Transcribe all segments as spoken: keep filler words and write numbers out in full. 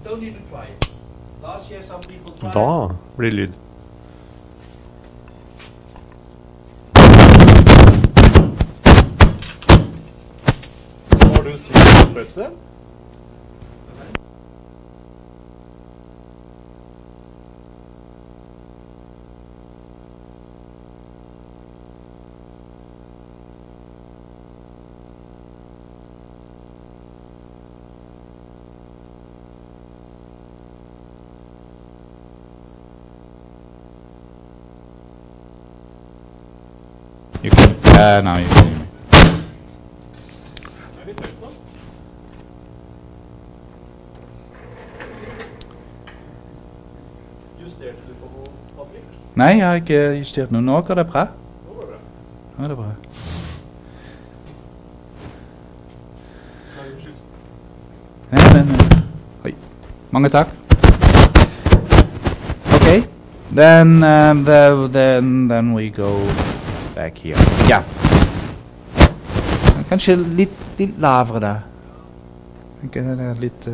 don't need to try it. Last year some people tried. Da, blir lyd. Har du styrt på et sted? You can, uh, now you can hear me. Justerte du på Patrick? Nei, jeg har ikke justert noe. Nå går det bra. Nå går det bra. Nå er det bra. Nei, unnskyld. Ja, men, uh, oi. Mange takk. Okay. Then, um, the, then, then we go back here. Ja. Kanskje litt, litt lavere da. Ikke det er litt... Uh,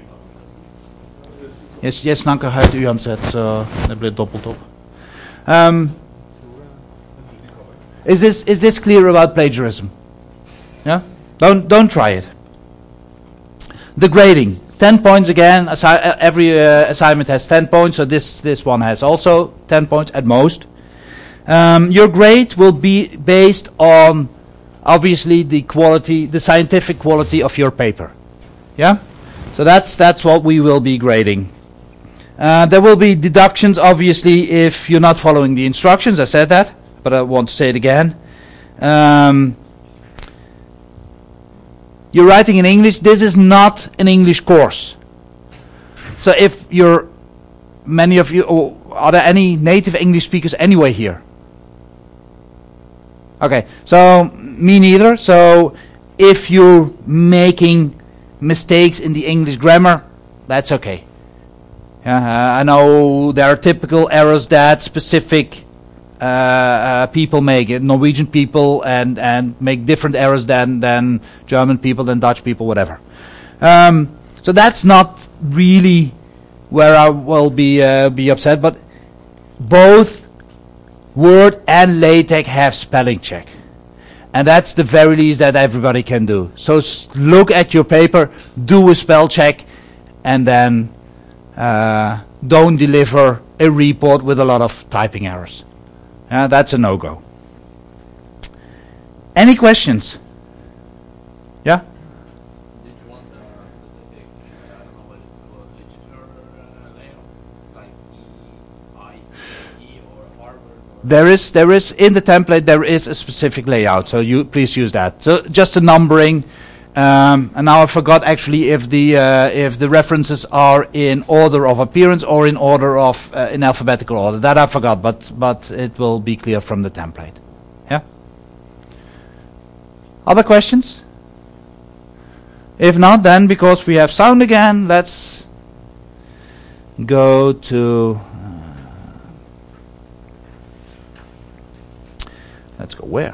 jeg, jeg snakker høyt uansett, så det blir dobbelt opp. Um, is this is this clear about plagiarism? Yeah? Don't don't try it. The grading. Ten points again. Assi- uh, every uh, assignment has ten points, so this this one has also ten points at most. Um, your grade will be based on obviously the quality, the scientific quality of your paper. Yeah? So that's that's what we will be grading. Uh, there will be deductions obviously if you're not following the instructions. I said that, but I want to say it again. Um, you're writing in English. This is not an English course. So if you're, many of you, oh, are there any native English speakers anyway here? Okay, so me neither. So if you're making mistakes in the English grammar, that's okay. Yeah, uh, I know there are typical errors that specific uh, uh, people make, uh, Norwegian people, and, and make different errors than, than German people, than Dutch people, whatever. Um, so that's not really where I will be uh, be upset, but both Word and LaTeX have spelling check. And that's the very least that everybody can do. So s- look at your paper, do a spell check, and then uh, don't deliver a report with a lot of typing errors. Uh, that's a no-go. Any questions? Yeah? Did you want a specific, uh, I don't know what it's called, literature uh, layout? Like E, I, E, or Harvard? Or There is, there is in the template there is a specific layout, so you please use that. So just the numbering, um, and now I forgot actually if the uh, if the references are in order of appearance or in order of uh, in alphabetical order. That I forgot, but but it will be clear from the template. Yeah. Other questions? If not, then because we have sound again, let's go to. Let's go where?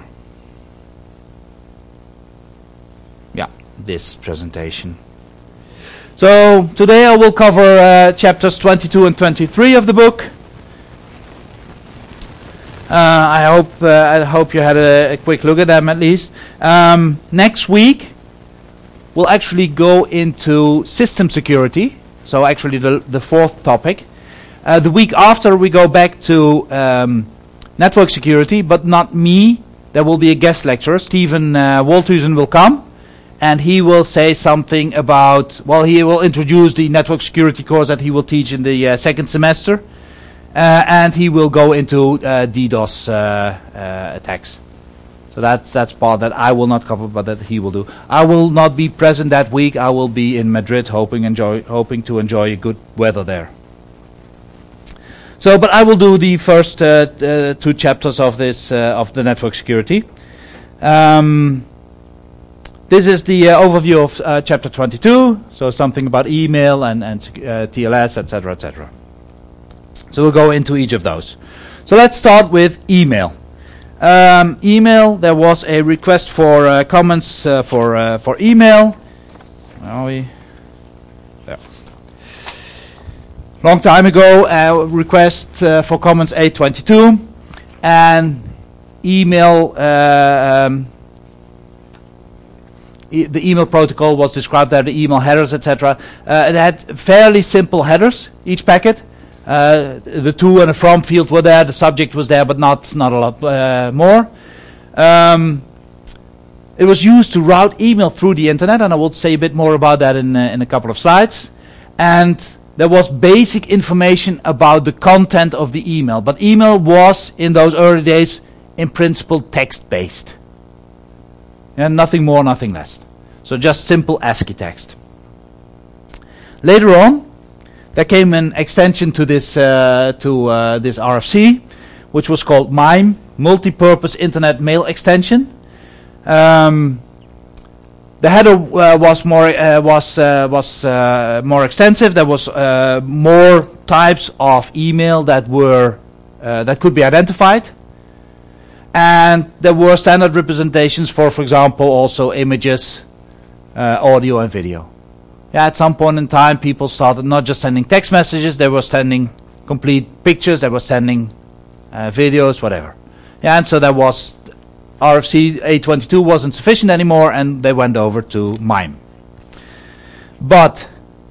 Yeah, this presentation. So today I will cover uh, chapters twenty-two and twenty-three of the book. Uh, I hope uh, I hope you had a, a quick look at them at least. Um, next week we'll actually go into system security. So actually the the fourth topic. Uh, the week after we go back to um, network security, but not me. There will be a guest lecturer. Stephen uh, Wolthuizen will come, and he will say something about, well, he will introduce the network security course that he will teach in the uh, second semester, uh, and he will go into uh, DDoS uh, uh, attacks. So that's that's part that I will not cover, but that he will do. I will not be present that week. I will be in Madrid, hoping enjoy hoping to enjoy good weather there. So, but I will do the first uh, uh, two chapters of this uh, of the network security. Um, this is the uh, overview of uh, chapter twenty-two. So something about email and and uh, T L S, et cetera, et cetera. So we'll go into each of those. So let's start with email. Um, email. There was a request for uh, comments uh, for uh, for email. Where are we? There. long time ago, uh, request uh, for comments eight twenty-two, and email. Uh, um, e the email protocol was described there. The email headers, et cetera. Uh, it had fairly simple headers each packet. Uh, the to and the from field were there. The subject was there, but not not a lot uh, more. Um, it was used to route email through the internet, and I will say a bit more about that in uh, in a couple of slides. And there was basic information about the content of the email, but email was in those early days in principle text-based, and nothing more, nothing less. So just simple ASCII text. Later on, there came an extension to this uh, to uh, this R F C, which was called MIME, Multi-Purpose Internet Mail Extension. Um, the header uh, was more uh, was uh, was uh, more extensive. There was uh, more types of email that were uh, that could be identified, and there were standard representations for, for example, also images, uh, audio, and video. Yeah, at some point in time, people started not just sending text messages; they were sending complete pictures. They were sending uh, videos, whatever. Yeah, and so there was R F C eight twenty-two wasn't sufficient anymore, and they went over to MIME. But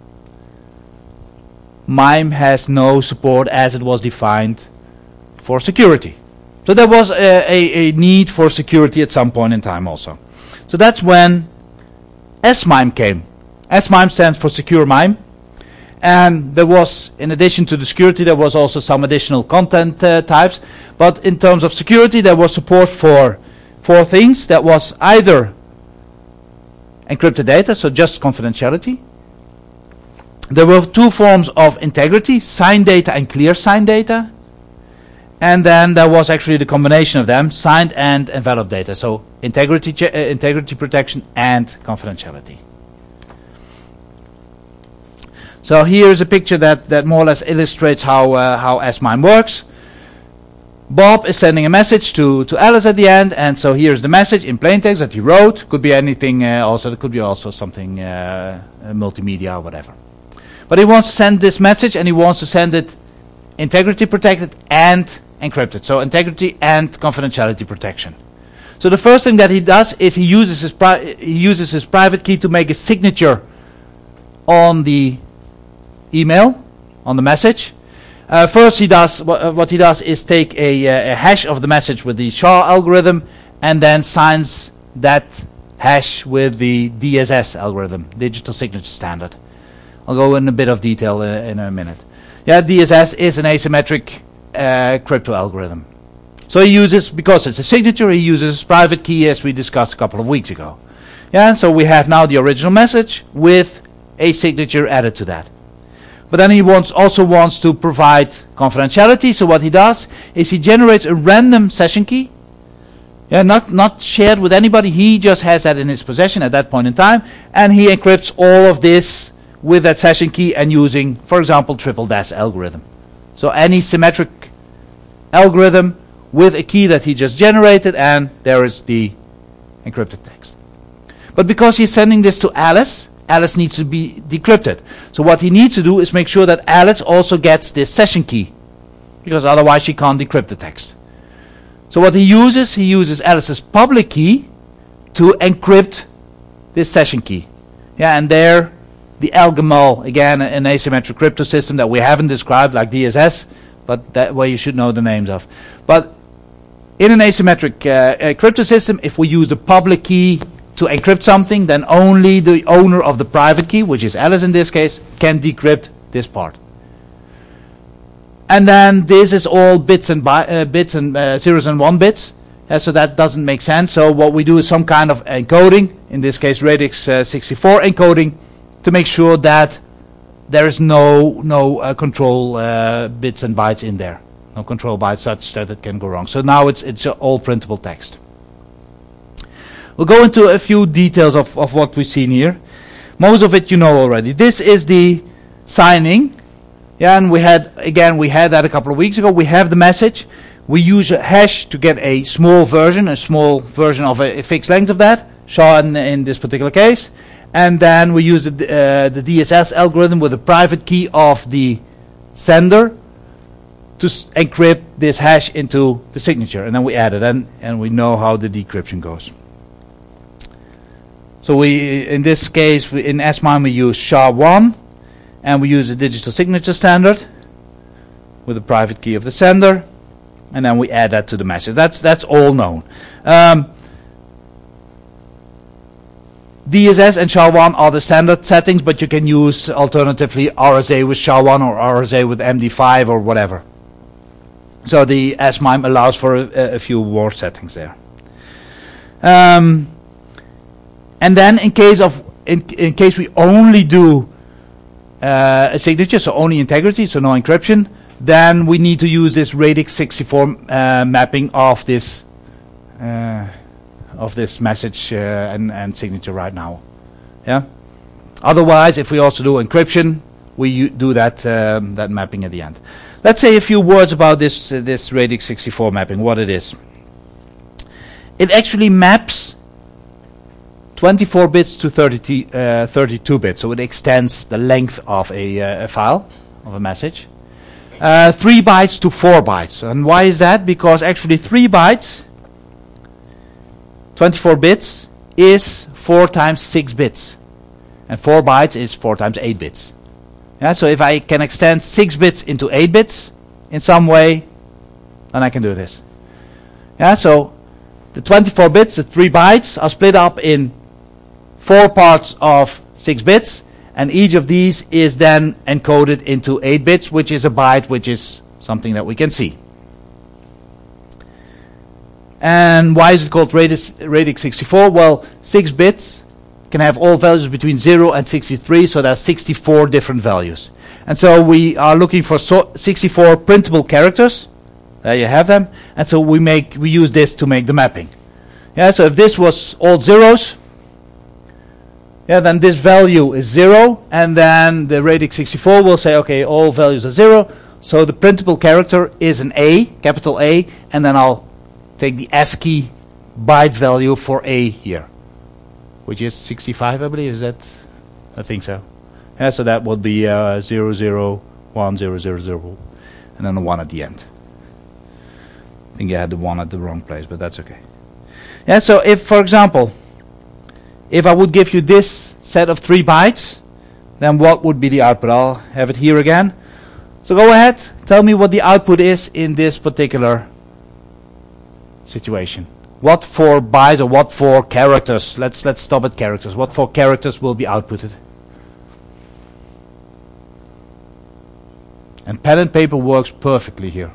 MIME has no support as it was defined for security. So there was a, a, a need for security at some point in time also. So that's when S MIME came. S MIME stands for Secure MIME. And there was, in addition to the security, there was also some additional content uh, types. But in terms of security, there was support for four things. That was either encrypted data, so just confidentiality. There were two forms of integrity, signed data and clear signed data. And then there was actually the combination of them, signed and enveloped data. So integrity, uh, integrity protection and confidentiality. So here's a picture that, that more or less illustrates how uh, how S MIME works. Bob is sending a message to, to Alice at the end, and so here's the message in plain text that he wrote. Could be anything uh, also, it could be also something uh, uh, multimedia or whatever. But he wants to send this message, and he wants to send it integrity protected and encrypted. So integrity and confidentiality protection. So the first thing that he does is he uses his, pri he uses his private key to make a signature on the email, on the message. Uh, first, he does wh uh, what he does is take a, uh, a hash of the message with the SHA algorithm, and then signs that hash with the D S S algorithm, Digital Signature Standard. I'll go in a bit of detail uh, in a minute. Yeah, D S S is an asymmetric uh, crypto algorithm. So he uses, because it's a signature, he uses his private key, as we discussed a couple of weeks ago. Yeah, and so we have now the original message with a signature added to that. But then he wants also wants to provide confidentiality. So what he does is he generates a random session key. Yeah, not not shared with anybody. He just has that in his possession at that point in time, and he encrypts all of this with that session key and using, for example, triple dash algorithm. So any symmetric algorithm with a key that he just generated, and there is the encrypted text. But because he's sending this to Alice, Alice needs to be decrypted. So what he needs to do is make sure that Alice also gets this session key, because otherwise she can't decrypt the text. So what he uses, he uses Alice's public key to encrypt this session key. Yeah, and there, the Algamal, again, an asymmetric crypto system that we haven't described like D S S, but that way you should know the names of. But in an asymmetric uh, uh, crypto system, if we use the public key to encrypt something, then only the owner of the private key, which is Alice in this case, can decrypt this part. And then this is all bits and bi uh, bits and uh, zeros and one bits. Uh, so that doesn't make sense. So what we do is some kind of encoding, in this case radix uh, sixty-four encoding, to make sure that there is no no uh, control uh, bits and bytes in there, no control bytes such that it can go wrong. So now it's it's uh, all printable text. We'll go into a few details of, of what we've seen here. Most of it you know already. This is the signing. Yeah, and we had, again, we had that a couple of weeks ago. We have the message. We use a hash to get a small version, a small version of a, a fixed length of that, SHA in, in this particular case. And then we use the, uh, the D S S algorithm with a private key of the sender to s- encrypt this hash into the signature, and then we add it, and, and we know how the decryption goes. So we, in this case, we, in S MIME we use S H A one, and we use a digital signature standard with the private key of the sender, and then we add that to the message. That's that's all known. Um, D S S and S H A one are the standard settings, but you can use alternatively R S A with S H A one or R S A with M D five or whatever. So the S MIME allows for a, a few more settings there. Um, and then in case of in, in case we only do uh, a signature, so only integrity, so no encryption, then we need to use this radix sixty-four uh, mapping of this uh, of this message uh, and, and signature right now. Yeah. Otherwise, if we also do encryption, we u- do that um, that mapping at the end. Let's say a few words about this uh, this radix sixty-four mapping. What it is. It actually maps twenty-four bits to thirty, uh, thirty-two bits, so it extends the length of a, uh, a file of a message. Uh, three bytes to four bytes, and why is that? Because actually three bytes, twenty-four bits, is four times six bits, and four bytes is four times eight bits. Yeah, so if I can extend six bits into eight bits in some way, then I can do this. Yeah, so the twenty-four bits, the three bytes, are split up in four parts of six bits, and each of these is then encoded into eight bits, which is a byte, which is something that we can see. And why is it called radix, radix sixty-four? Well, six bits can have all values between zero and sixty-three, so there are sixty-four different values. And so we are looking for so sixty-four printable characters. There you have them. And so we make we use this to make the mapping. Yeah, so if this was all zeros, yeah, then this value is zero, and then the radix sixty-four will say, okay, all values are zero, so the printable character is an A, capital A, and then I'll take the ASCII byte value for A here, which is sixty-five, I believe. Is that? I think so. Yeah, so that would be uh, zero zero one zero zero zero, and then a one at the end. I think I had the one at the wrong place, but that's okay. Yeah, so if, for example, if I would give you this set of three bytes, then what would be the output? I'll have it here again. So go ahead, tell me what the output is in this particular situation. What four bytes or what four characters? Let's let's stop at characters. What four characters will be outputted? And pen and paper works perfectly here.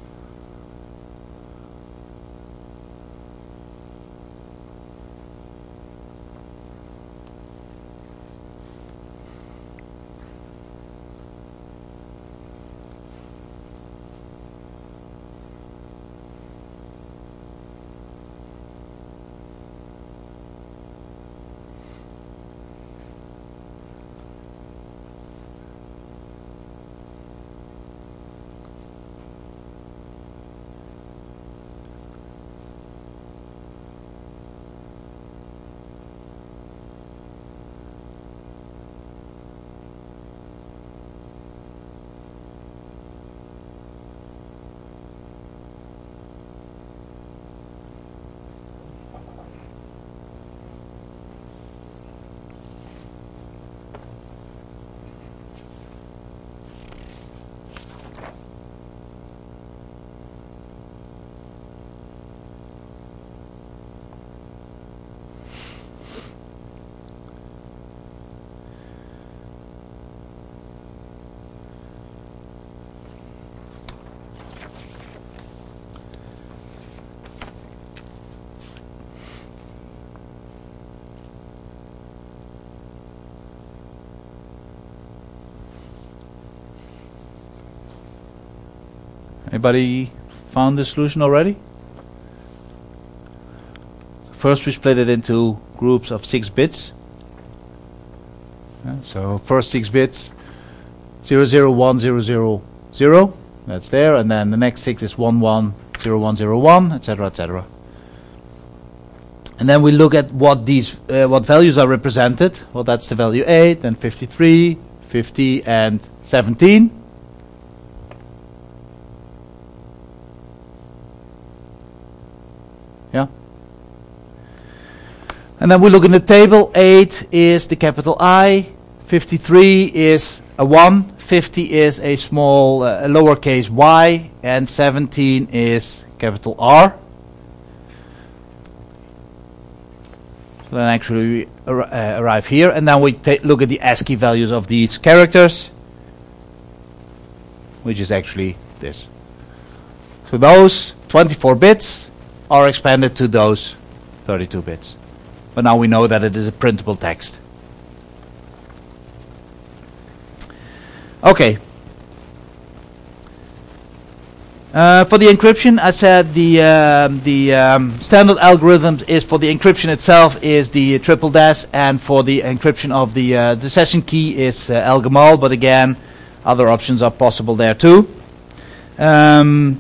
Anybody found the solution already? First we split it into groups of six bits. Yeah, so first six bits, zero zero one zero zero zero, that's there, and then the next six is one one zero one zero one, et cetera, et cetera. And then we look at what these uh, what values are represented. Well, that's the value eight, and fifty-three, fifty, and seventeen. Yeah. And then we look in the table. eight is the capital I. fifty-three is a one. fifty is a small uh, a lowercase y. And seventeen is capital R. So then actually we ar uh, arrive here. And then we ta look at the ASCII values of these characters, which is actually this. So those twenty-four bits are expanded to those thirty-two bits. But now we know that it is a printable text. Okay. Uh, for the encryption, I said the uh, the um, standard algorithm is for the encryption itself is the triple dash, and for the encryption of the uh, the session key is uh, Elgamal. But again, other options are possible there too. Um,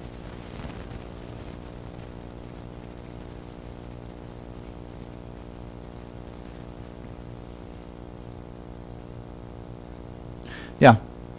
Yeah.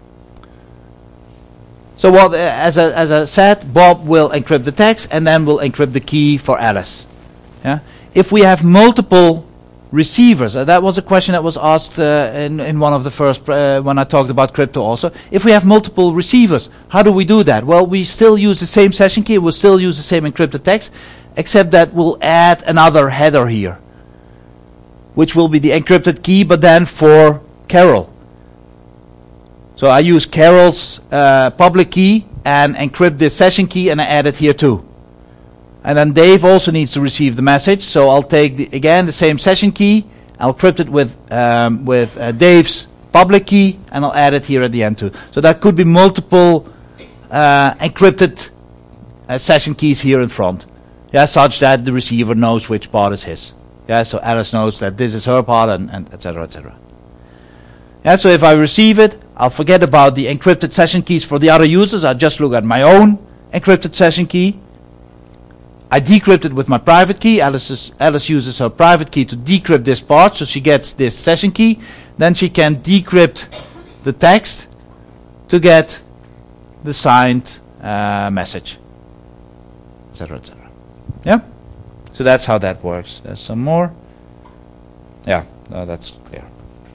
So what, uh, as I, as I said, Bob will encrypt the text and then will encrypt the key for Alice. Yeah. If we have multiple receivers, uh, that was a question that was asked uh, in in one of the first uh, when I talked about crypto also. If we have multiple receivers, how do we do that? Well, we still use the same session key. We'll still use the same encrypted text, except that we'll add another header here, which will be the encrypted key, but then for Carol. So I use Carol's uh, public key and encrypt this session key, and I add it here too. And then Dave also needs to receive the message, so I'll take the, again the same session key, I'll encrypt it with um, with uh, Dave's public key, and I'll add it here at the end too. So that could be multiple uh, encrypted uh, session keys here in front, yeah, such that the receiver knows which part is his. Yeah, so Alice knows that this is her part, and, and et cetera, et cetera. Yeah, so if I receive it, I'll forget about the encrypted session keys for the other users. I'll just look at my own encrypted session key. I decrypt it with my private key. Alice's, Alice uses her private key to decrypt this part, so she gets this session key. Then she can decrypt the text to get the signed uh, message, et cetera, et cetera. Yeah? So that's how that works. There's some more. Yeah, no, that's clear.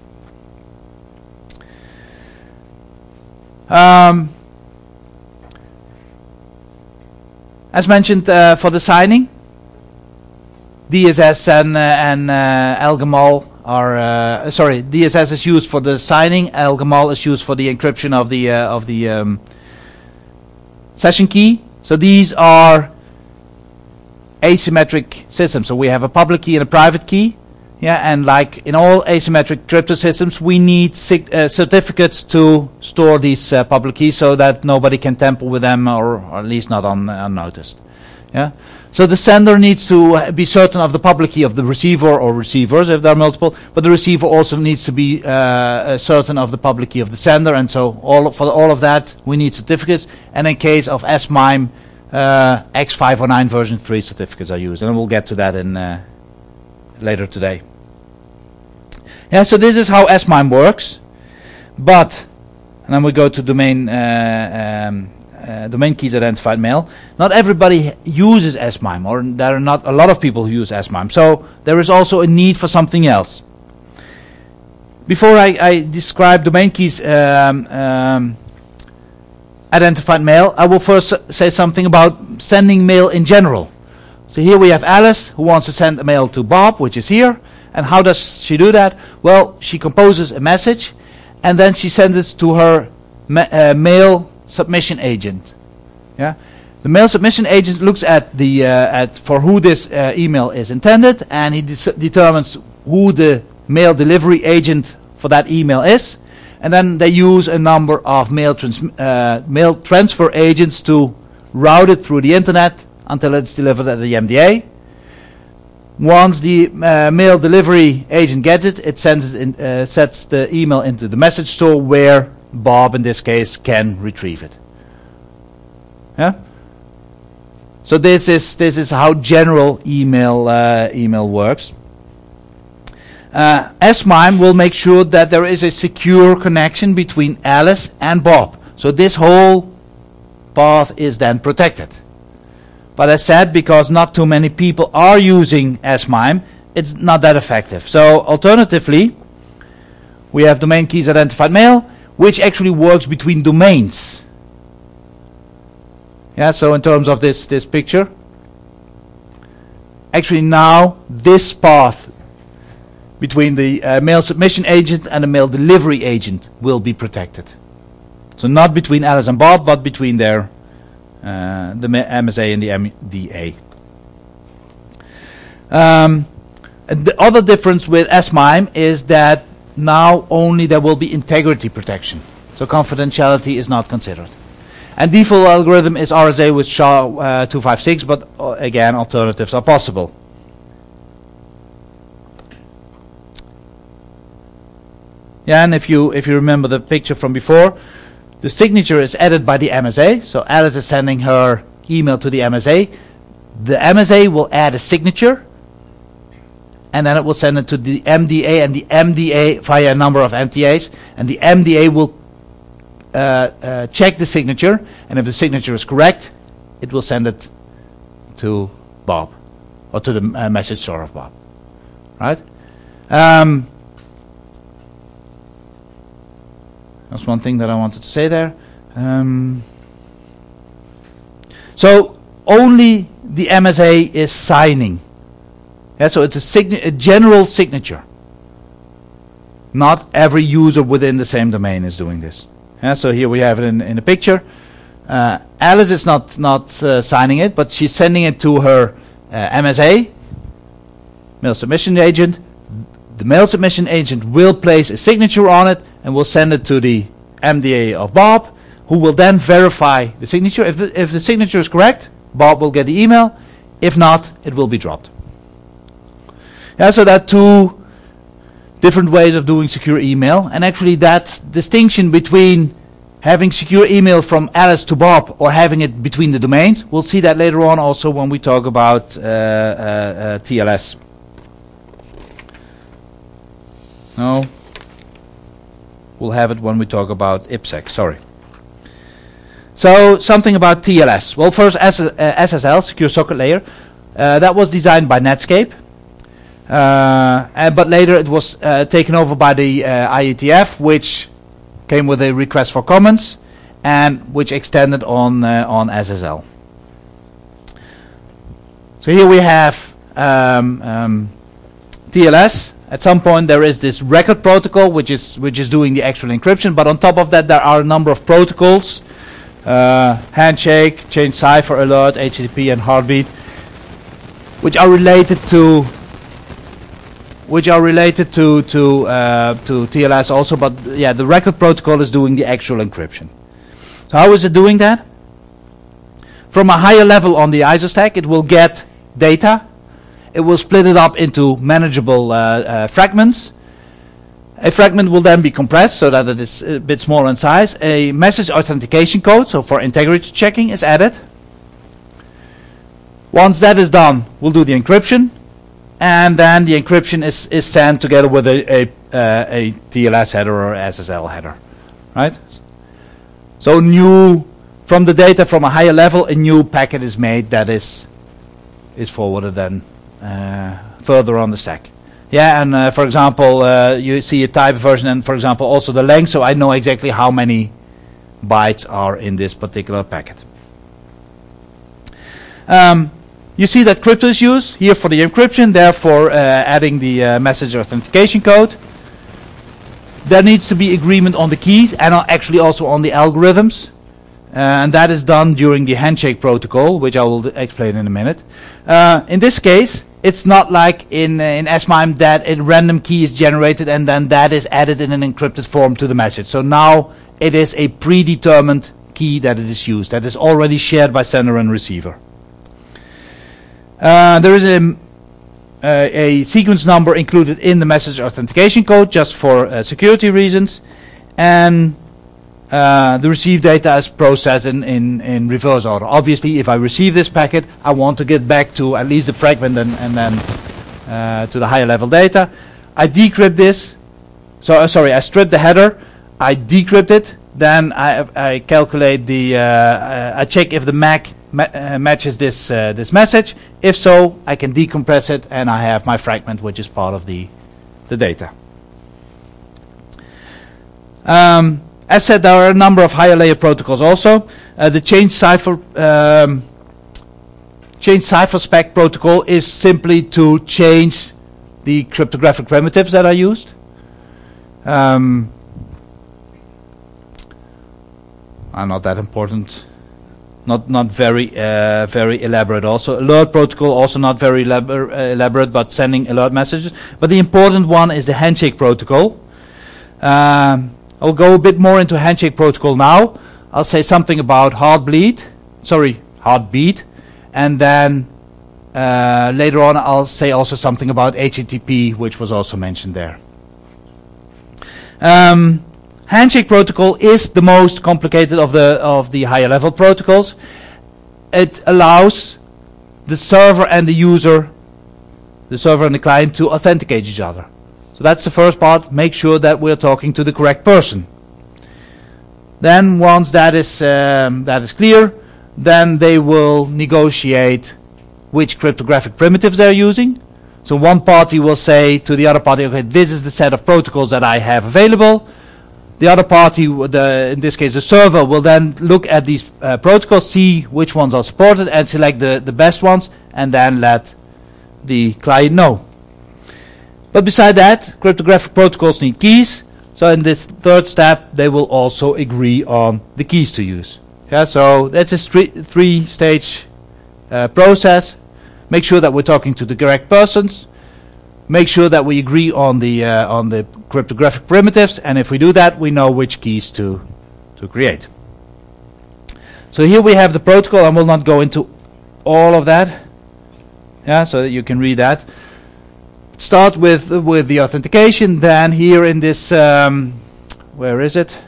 Um, as mentioned, uh, for the signing, D S S and uh, and uh, Elgamal are uh, sorry. D S S is used for the signing. Elgamal is used for the encryption of the uh, of the um, session key. So these are asymmetric systems. So we have a public key and a private key. Yeah, and like in all asymmetric crypto systems, we need sig uh, certificates to store these uh, public keys so that nobody can tamper with them, or, or at least not un unnoticed. Yeah. So the sender needs to be certain of the public key of the receiver or receivers if there are multiple, but the receiver also needs to be uh, certain of the public key of the sender, and so all for all of that we need certificates. And in case of S MIME, uh, X five oh nine version three certificates are used, and we'll get to that in uh, later today. Yeah, so this is how S MIME works, but, and then we go to domain uh, um, uh, domain keys identified mail. Not everybody uses S MIME, or there are not a lot of people who use S MIME. So there is also a need for something else. Before I, I describe domain keys um, um, identified mail, I will first say something about sending mail in general. So here we have Alice who wants to send a mail to Bob, which is here. And how does she do that? Well, she composes a message, and then she sends it to her ma uh, mail submission agent. Yeah, the mail submission agent looks at the uh, at for who this uh, email is intended, and he de determines who the mail delivery agent for that email is, and then they use a number of mail trans uh, mail transfer agents to route it through the internet until it's delivered at the M D A. Once the uh, mail delivery agent gets it, it sends it in, uh, sets the email into the message store where Bob, in this case, can retrieve it. Yeah. So this is this is how general email uh, email works. Uh, S MIME will make sure that there is a secure connection between Alice and Bob. So this whole path is then protected. But as said, because not too many people are using S MIME, it's not that effective. So alternatively, we have domain keys identified mail, which actually works between domains. Yeah, so in terms of this, this picture, actually now this path between the uh, mail submission agent and the mail delivery agent will be protected. So not between Alice and Bob, but between their uh, the M S A and the M D A. Um, the other difference with S MIME is that now only there will be integrity protection. So confidentiality is not considered. And default algorithm is R S A with S H A uh, two fifty-six, but uh, again, alternatives are possible. Yeah, and if you if you remember the picture from before, the signature is added by the M S A. So Alice is sending her email to the M S A. The M S A will add a signature, and then it will send it to the M D A, and the M D A via a number of M T As, and the M D A will uh, uh, check the signature, and if the signature is correct, it will send it to Bob, or to the uh, message store of Bob. Right? Um, that's one thing that I wanted to say there. Um, so only the M S A is signing. Yeah, so it's a, sign- a general signature. Not every user within the same domain is doing this. Yeah, so here we have it in, in a picture. Uh, Alice is not not uh, signing it, but she's sending it to her uh, M S A, mail submission agent. The mail submission agent will place a signature on it and will send it to the M D A of Bob, who will then verify the signature. If the, if the signature is correct, Bob will get the email. If not, it will be dropped. Yeah, so there are two different ways of doing secure email, and actually that distinction between having secure email from Alice to Bob or having it between the domains, we'll see that later on also when we talk about uh, uh, uh, T L S. No, we'll have it when we talk about I P sec, sorry. So something about T L S. Well, first S- uh, S S L, Secure Socket Layer, uh, that was designed by Netscape. Uh, and, but later it was uh, taken over by the uh, I E T F, which came with a request for comments and which extended on uh, on S S L. So here we have um, um, T L S. At some point there is this record protocol which is which is doing the actual encryption, but on top of that there are a number of protocols, uh, Handshake, Change Cipher Alert, H T T P, and Heartbeat, which are related to which are related to to uh, to T L S also, but yeah, the record protocol is doing the actual encryption. So how is it doing that? From a higher level on the I S O stack, it will get data. It will split it up into manageable uh, uh, fragments. A fragment will then be compressed so that it is a bit smaller in size. A message authentication code, so for integrity checking, is added. Once that is done, we'll do the encryption. And then the encryption is, is sent together with a a, uh, a T L S header or S S L header, right? So new from the data from a higher level, a new packet is made that is is forwarded then uh, further on the stack. Yeah, and uh, for example, uh, you see a type version, and for example also the length, so I know exactly how many bytes are in this particular packet. Um, You see that crypto is used here for the encryption, therefore uh, adding the uh, message authentication code. There needs to be agreement on the keys and actually also on the algorithms. Uh, and that is done during the handshake protocol, which I will d- explain in a minute. Uh, in this case, it's not like in, uh, in S MIME that a random key is generated and then that is added in an encrypted form to the message. So now it is a predetermined key that it is used, that is already shared by sender and receiver. Uh, there is a, uh, a sequence number included in the message authentication code just for uh, security reasons, and uh, the received data is processed in, in, in reverse order. Obviously, if I receive this packet, I want to get back to at least the fragment and, and then uh, to the higher level data. I decrypt this. So uh, sorry, I strip the header, I decrypt it, then I, I calculate the, uh, uh, I check if the M A C ma uh, matches this uh, this message. If so, I can decompress it, and I have my fragment, which is part of the the data. Um, as said, there are a number of higher layer protocols also. Uh, the change cipher um, change cipher spec protocol is simply to change the cryptographic primitives that are used. Um, are not that important. Not not very uh, very elaborate. Also, alert protocol also not very elabor uh, elaborate, but sending alert messages. But the important one is the handshake protocol. Um, I'll go a bit more into handshake protocol now. I'll say something about heartbleed, sorry, heartbeat, and then uh, later on I'll say also something about H T T P, which was also mentioned there. Um, handshake protocol is the most complicated of the of the higher level protocols. It allows the server and the user, the server and the client, to authenticate each other. So that's the first part. Make sure that we're talking to the correct person. Then once that is um, that is clear, then they will negotiate which cryptographic primitives they're using. So one party will say to the other party, okay, this is the set of protocols that I have available. The other party, the, in this case the server, will then look at these uh, protocols, see which ones are supported, and select the, the best ones, and then let the client know. But beside that, cryptographic protocols need keys. So in this third step, they will also agree on the keys to use. Yeah, so that's a three-stage uh, process. Make sure that we're talking to the correct persons. Make sure that we agree on the uh, on the cryptographic primitives, and if we do that, we know which keys to to create. So here we have the protocol. I will not go into all of that. Yeah, so that you can read that. Start with uh, with the authentication. Then here in this, um, where is it?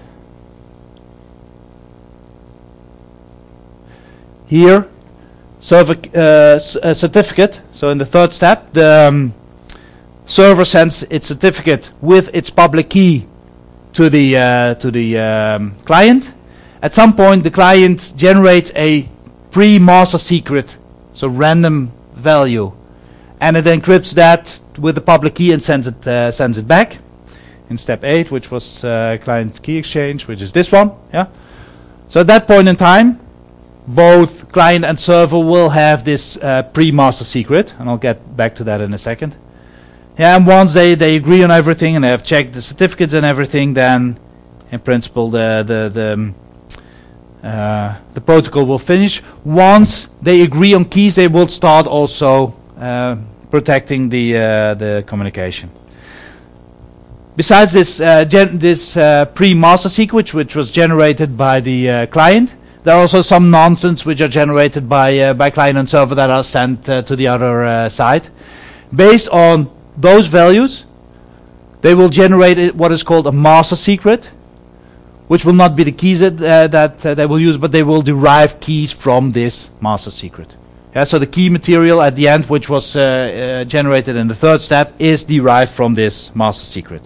Here, server uh, s uh, certificate. So in the third step, the um, server sends its certificate with its public key to the uh, to the um, client. At some point, the client generates a pre-master secret, so random value, and it encrypts that with the public key and sends it uh, sends it back. In step eight, which was uh, client key exchange, which is this one. Yeah. So at that point in time, both client and server will have this uh, pre-master secret, and I'll get back to that in a second. Yeah, and once they, they agree on everything and they have checked the certificates and everything, then in principle the the the, um, uh, the protocol will finish. Once they agree on keys, they will start also uh, protecting the uh, the communication. Besides this uh, gen this uh, pre-master secret, which was generated by the uh, client, there are also some nonsense which are generated by uh, by client and server that are sent uh, to the other uh, side. Based on those values, they will generate what is called a master secret, which will not be the keys that, uh, that uh, they will use, but they will derive keys from this master secret. Yeah, so the key material at the end, which was uh, uh, generated in the third step, is derived from this master secret.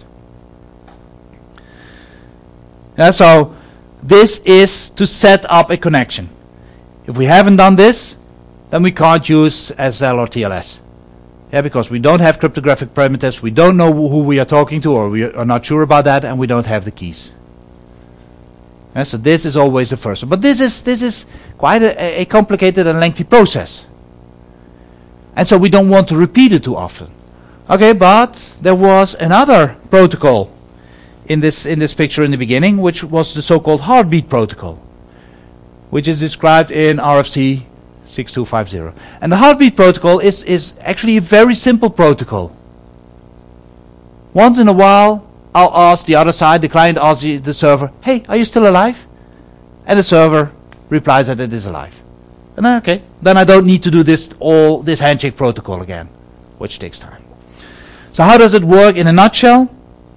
Yeah, so this is to set up a connection. If we haven't done this, then we can't use S S L or T L S. Yeah, because we don't have cryptographic primitives, we don't know who we are talking to, or we are not sure about that, and we don't have the keys. Yeah, so this is always the first one. But this is this is quite a, a complicated and lengthy process. And so we don't want to repeat it too often. Okay, but there was another protocol in this in this picture in the beginning, which was the so-called heartbeat protocol, which is described in R F C six two five zero. And the heartbeat protocol is, is actually a very simple protocol. Once in a while, I'll ask the other side, the client asks the, the server, hey, are you still alive? And the server replies that it is alive. And then, okay, then I don't need to do this all this handshake protocol again, which takes time. So how does it work in a nutshell?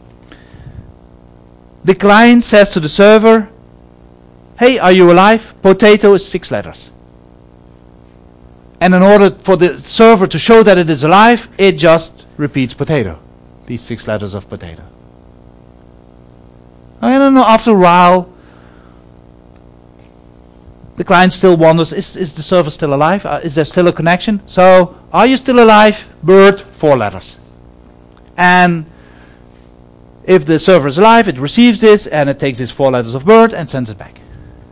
The client says to the server, hey, are you alive? Potato is six letters. And in order for the server to show that it is alive, it just repeats potato. These six letters of potato. I don't know, after a while, the client still wonders, is, is the server still alive? Uh, is there still a connection? So, are you still alive? Bird, four letters. And if the server is alive, it receives this, and it takes these four letters of bird and sends it back.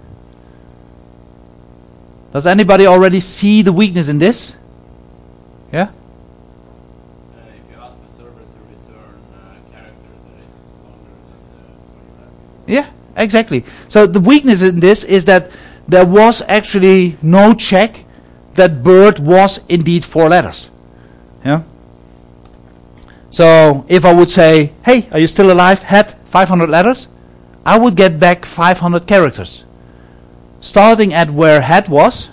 Does anybody already see the weakness in this? Yeah? Uh, if you ask the server to return a character that is longer than the what you're asking. Yeah, exactly. So the weakness in this is that there was actually no check that bird was indeed four letters. Yeah. So if I would say, hey, are you still alive? Had five hundred letters, I would get back five hundred characters. Starting at where had was,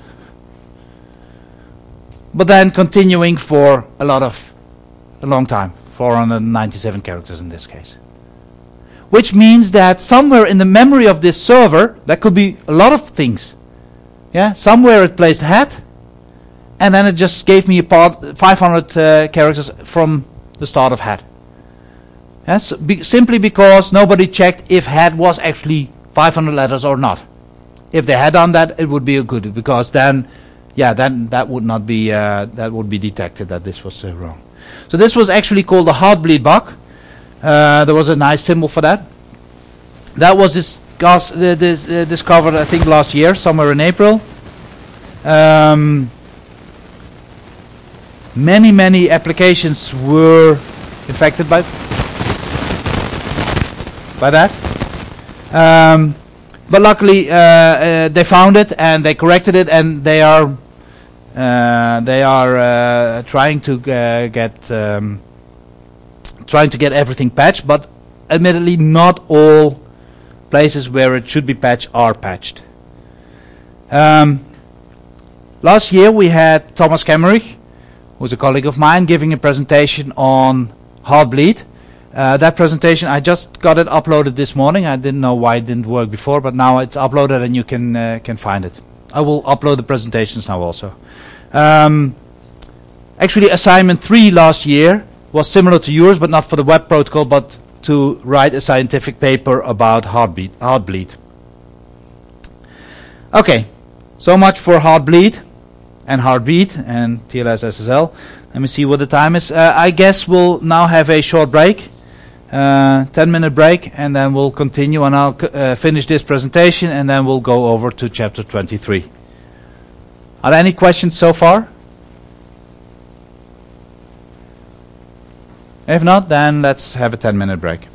but then continuing for a lot of, a long time, four hundred ninety-seven characters in this case. Which means that somewhere in the memory of this server, there could be a lot of things. Yeah, somewhere it placed had, and then it just gave me a part, five hundred uh, characters from the start of had. Yes, be simply because nobody checked if had was actually five hundred letters or not. If they had done that, it would be a good, because then, yeah, then that would not be uh, that would be detected that this was uh, wrong. So this was actually called the Heartbleed bug. Uh, there was a nice symbol for that. That was discuss, uh, dis, uh, discovered, I think, last year, somewhere in April. Um, many, many applications were infected by by that. Um, but luckily, uh, uh, they found it and they corrected it, and they are uh, they are uh, trying to uh, get. Um, trying to get everything patched, but admittedly not all places where it should be patched are patched. Um, last year we had Thomas Kemmerich, who's a colleague of mine, giving a presentation on Heartbleed. Uh, that presentation, I just got it uploaded this morning. I didn't know why it didn't work before, but now it's uploaded and you can uh, can find it. I will upload the presentations now also. Um, actually, assignment three last year was similar to yours, but not for the web protocol, but to write a scientific paper about Heartbleed. Heartbleed. Okay, so much for Heartbleed and Heartbeat and T L S S S L. Let me see what the time is. Uh, I guess we'll now have a short break, uh, ten minute break, and then we'll continue, and I'll uh, finish this presentation, and then we'll go over to chapter twenty-three. Are there any questions so far? If not, then let's have a ten minute break.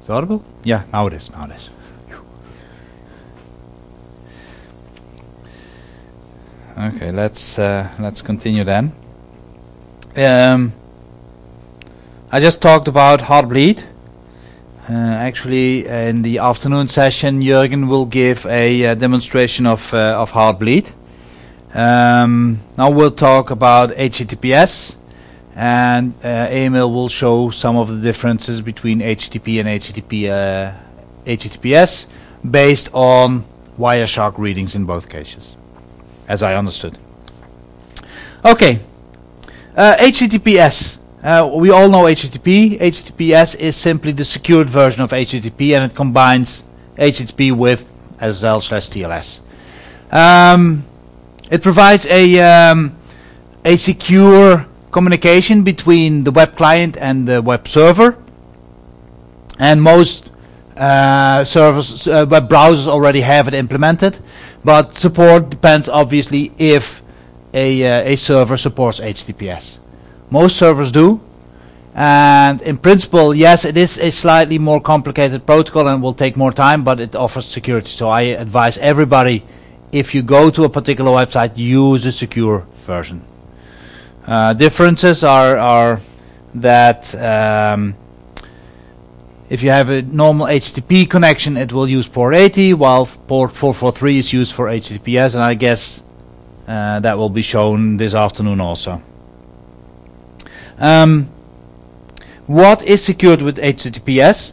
Is it audible? Yeah, now it is. Now it is. Okay, let's uh, let's continue then. Um, I just talked about Heartbleed. Uh, actually, in the afternoon session, Jürgen will give a uh, demonstration of uh, of Heartbleed. Um, now we'll talk about H T T P S, and uh, Emil will show some of the differences between H T T P and H T T P uh, H T T P S based on Wireshark readings in both cases, as I understood. Okay, uh, H T T P S. Uh, we all know H T T P. H T T P S is simply the secured version of H T T P, and it combines H T T P with S S L slash T L S. Um, it provides a um, a secure communication between the web client and the web server, and most uh, servers, uh, web browsers already have it implemented, but support depends obviously if a uh, a server supports H T T P S. Most servers do, and in principle, yes, it is a slightly more complicated protocol and will take more time, but it offers security. So I advise everybody, if you go to a particular website, use a secure version. Uh, differences are are that um, if you have a normal H T T P connection, it will use port eighty, while port four forty-three is used for H T T P S, and I guess uh, that will be shown this afternoon also. Um, what is secured with H T T P S?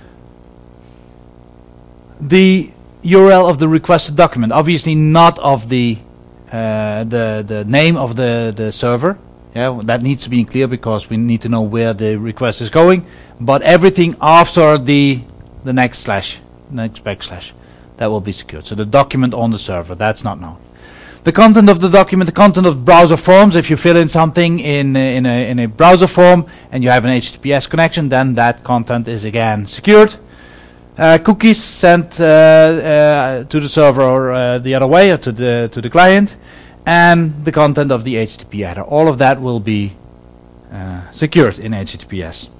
The U R L of the requested document, obviously not of the uh, the the name of the the server. Yeah, that needs to be clear because we need to know where the request is going. But everything after the the next slash, next backslash, that will be secured. So the document on the server, that's not known. The content of the document, the content of browser forms, if you fill in something in, uh, in, a, in a browser form and you have an H T T P S connection, then that content is again secured. Uh, cookies sent uh, uh, to the server or uh, the other way, or to the, to the client, and the content of the H T T P header. All of that will be uh, secured in H T T P S.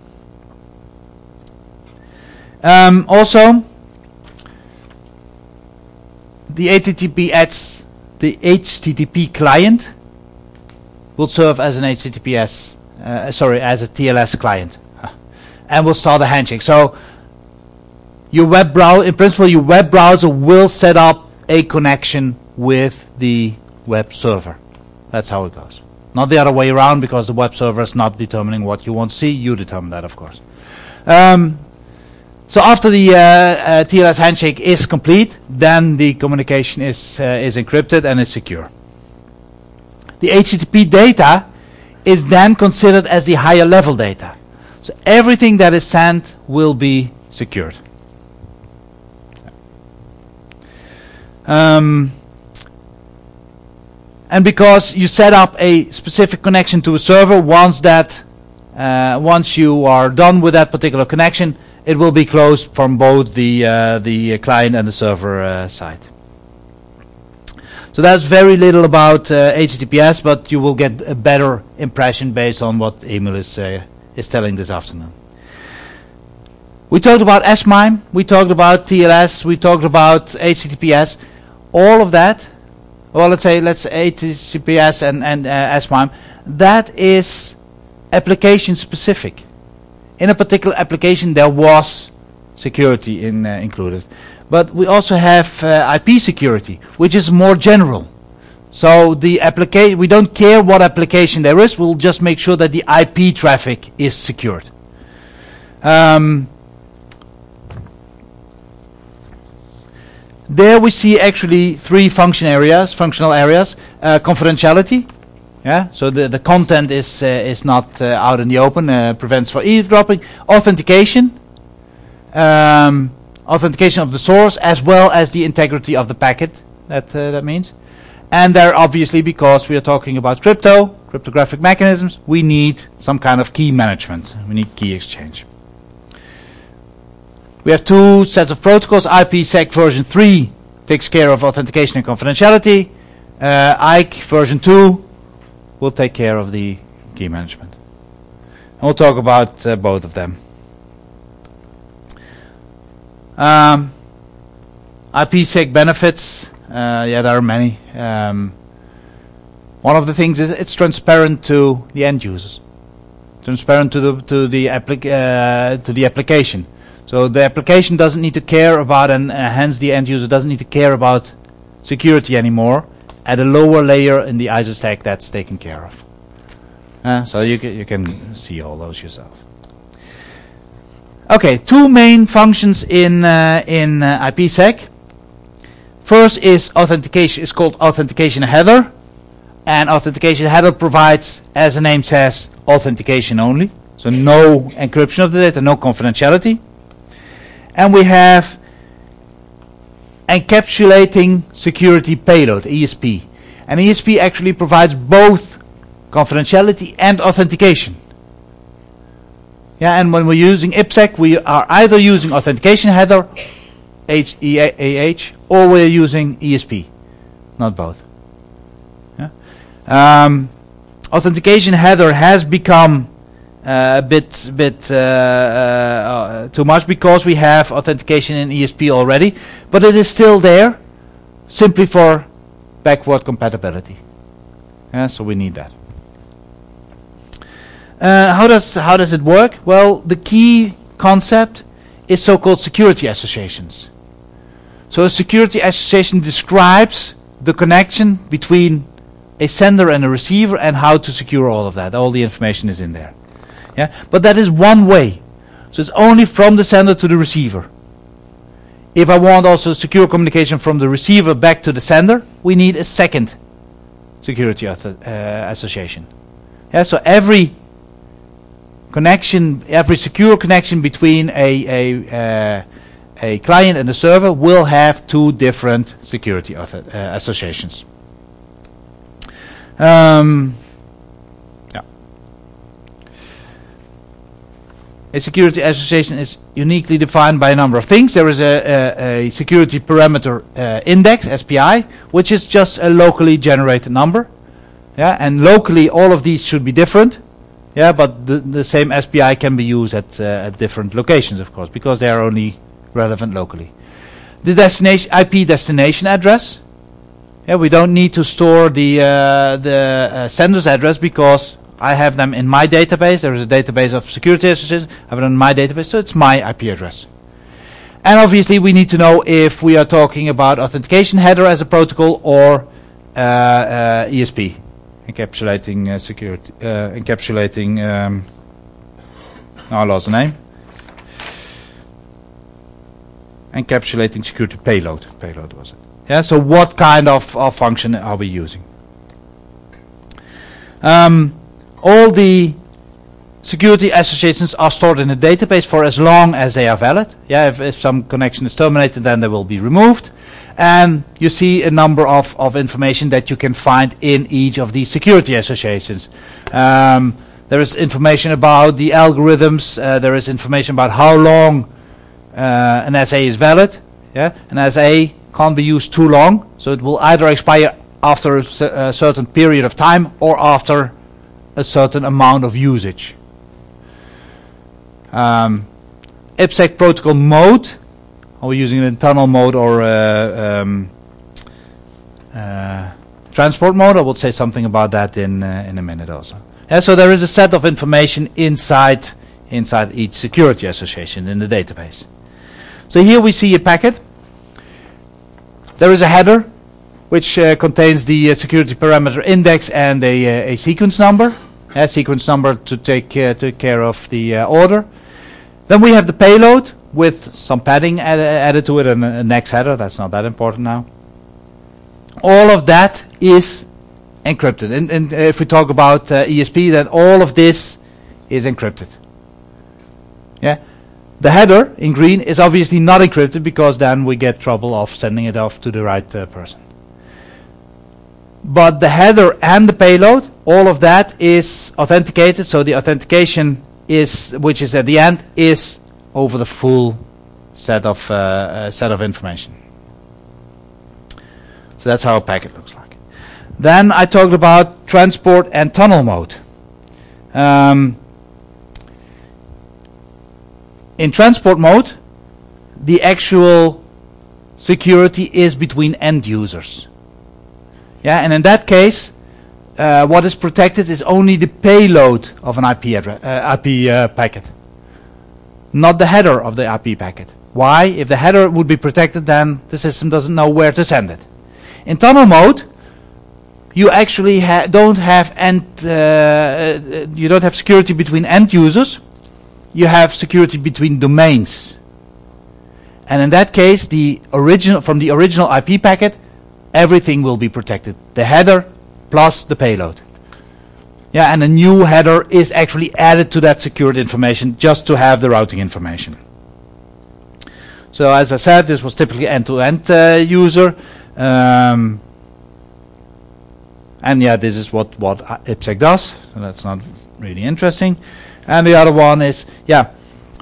Um, also, the H T T P S The H T T P client will serve as an H T T P S, uh, sorry, as a T L S client, and will start a handshake. So your web browser, in principle, your web browser will set up a connection with the web server. That's how it goes. Not the other way around, because the web server is not determining what you want to see. You determine that, of course. Um, So after the uh, uh, T L S handshake is complete, then the communication is uh, is encrypted and is secure. The H T T P data is then considered as the higher level data. So everything that is sent will be secured. Um, and because you set up a specific connection to a server, once that uh, once you are done with that particular connection, it will be closed from both the uh, the client and the server uh, side. So that's very little about uh, H T T P S, but you will get a better impression based on what Emil is uh, is telling this afternoon. We talked about S MIME, we talked about T L S, we talked about H T T P S. All of that, well, let's say let's H T T P S and and uh, S MIME. That is application specific. In a particular application, there was security in, uh, included. But we also have uh, I P security, which is more general. So the application, we don't care what application there is, we'll just make sure that the I P traffic is secured. Um, there we see actually three function areas, functional areas. Uh, confidentiality. Yeah, so the, the content is uh, is not uh, out in the open, uh, prevents for eavesdropping. Authentication, um, authentication of the source as well as the integrity of the packet. That uh, that means, and there obviously, because we are talking about crypto, cryptographic mechanisms, we need some kind of key management. We need key exchange. We have two sets of protocols. IPsec version three takes care of authentication and confidentiality. Uh, I C version two will take care of the key management. And we'll talk about uh, both of them. Um, IPsec benefits, uh, yeah, there are many. Um, one of the things is it's transparent to the end users, transparent to the to the applic uh, to the application. So the application doesn't need to care about, and uh, hence the end user doesn't need to care about security anymore. At a lower layer in the I S O stack, that's taken care of. Uh, so you can you can see all those yourself. Okay, two main functions in uh, in uh, IPsec. First is authentication. It's called authentication header, and authentication header provides, as the name says, authentication only. So no encryption of the data, no confidentiality. And we have encapsulating security payload, E S P. And E S P actually provides both confidentiality and authentication. Yeah, and when we're using IPsec, we are either using authentication header, H E A H, or we're using E S P, not both. Yeah? Um, authentication header has become uh, a bit, bit uh, uh, too much because we have authentication in E S P already, but it is still there, simply for backward compatibility. Yeah, so we need that. Uh, how does how does it work? Well, the key concept is so-called security associations. So a security association describes the connection between a sender and a receiver and how to secure all of that. All the information is in there. Yeah, but that is one way. So it's only from the sender to the receiver. If I want also secure communication from the receiver back to the sender, we need a second security uh, association. Yeah, so every connection, every secure connection between a a uh, a client and a server will have two different security uh, associations. Um, yeah. A security association is uniquely defined by a number of things. There is a, a, a security parameter uh, index, S P I, which is just a locally generated number. Yeah, and locally all of these should be different. Yeah, but the, the same S P I can be used at, uh, at different locations, of course, because they are only relevant locally. The destination I P destination address. Yeah, we don't need to store the uh, the uh, sender's address because I have them in my database. There is a database of security associations. I have it in my database, so it's my I P address. And obviously, we need to know if we are talking about authentication header as a protocol or uh, uh, E S P. Encapsulating uh, security, uh, encapsulating. Um, oh, I lost the name. Encapsulating security payload. Payload was it? Yeah. So, what kind of, of function are we using? Um, all the security associations are stored in a database for as long as they are valid. Yeah. If, if some connection is terminated, then they will be removed. And you see a number of, of information that you can find in each of these security associations. Um, there is information about the algorithms. Uh, there is information about how long uh, an S A is valid. Yeah, an S A can't be used too long, so it will either expire after a, c- a certain period of time or after a certain amount of usage. Um, IPsec protocol mode. Are we using it in tunnel mode or uh, um, uh, transport mode? I will say something about that in uh, in a minute also. Yeah, so there is a set of information inside inside each security association in the database. So here we see a packet. There is a header which uh, contains the uh, security parameter index and a, uh, a sequence number. A sequence number to take uh, take care of the uh, order. Then we have the payload with some padding add, added to it and a, a next header. That's not that important now. All of that is encrypted. And, and if we talk about uh, E S P, then all of this is encrypted. Yeah, the header in green is obviously not encrypted because then we get trouble of sending it off to the right uh, person. But the header and the payload, all of that is authenticated. So the authentication is, which is at the end, is over the full set of uh, uh, set of information. So that's how a packet looks like. Then I talked about transport and tunnel mode. Um, in transport mode, the actual security is between end users. Yeah, and in that case, uh, what is protected is only the payload of an I P address, uh, I P uh, packet, not the header of the I P packet. Why? If the header would be protected, then the system doesn't know where to send it. In tunnel mode, you actually ha don't have end, uh, uh, you don't have security between end users. You have security between domains. And in that case, the original from the original I P packet, everything will be protected. The header plus the payload. Yeah, and a new header is actually added to that secured information just to have the routing information. So as I said, this was typically end-to-end uh, user. Um, and yeah, this is what, what IPsec does. So that's not really interesting. And the other one is, yeah,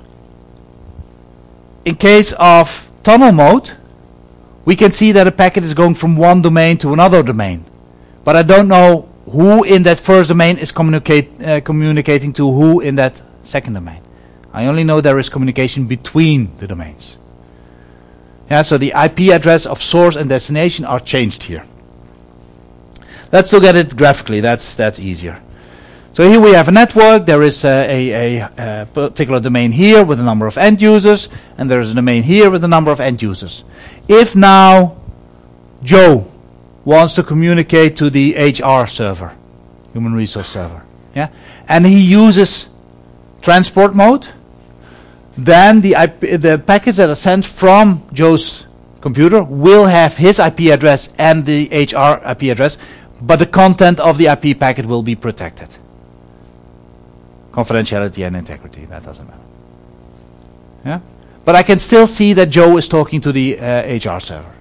in case of tunnel mode, we can see that a packet is going from one domain to another domain. But I don't know who in that first domain is communicate, uh, communicating to who in that second domain. I only know there is communication between the domains. Yeah, so the I P address of source and destination are changed here. Let's look at it graphically. That's that's easier. So here we have a network. There is uh, a, a, a particular domain here with a number of end users, and there is a domain here with a number of end users. If now Joe wants to communicate to the H R server, human resource server, yeah, and he uses transport mode, then the I P, the packets that are sent from Joe's computer will have his I P address and the H R I P address, but the content of the I P packet will be protected. Confidentiality and integrity, that doesn't matter. Yeah, but I can still see that Joe is talking to the uh, H R server,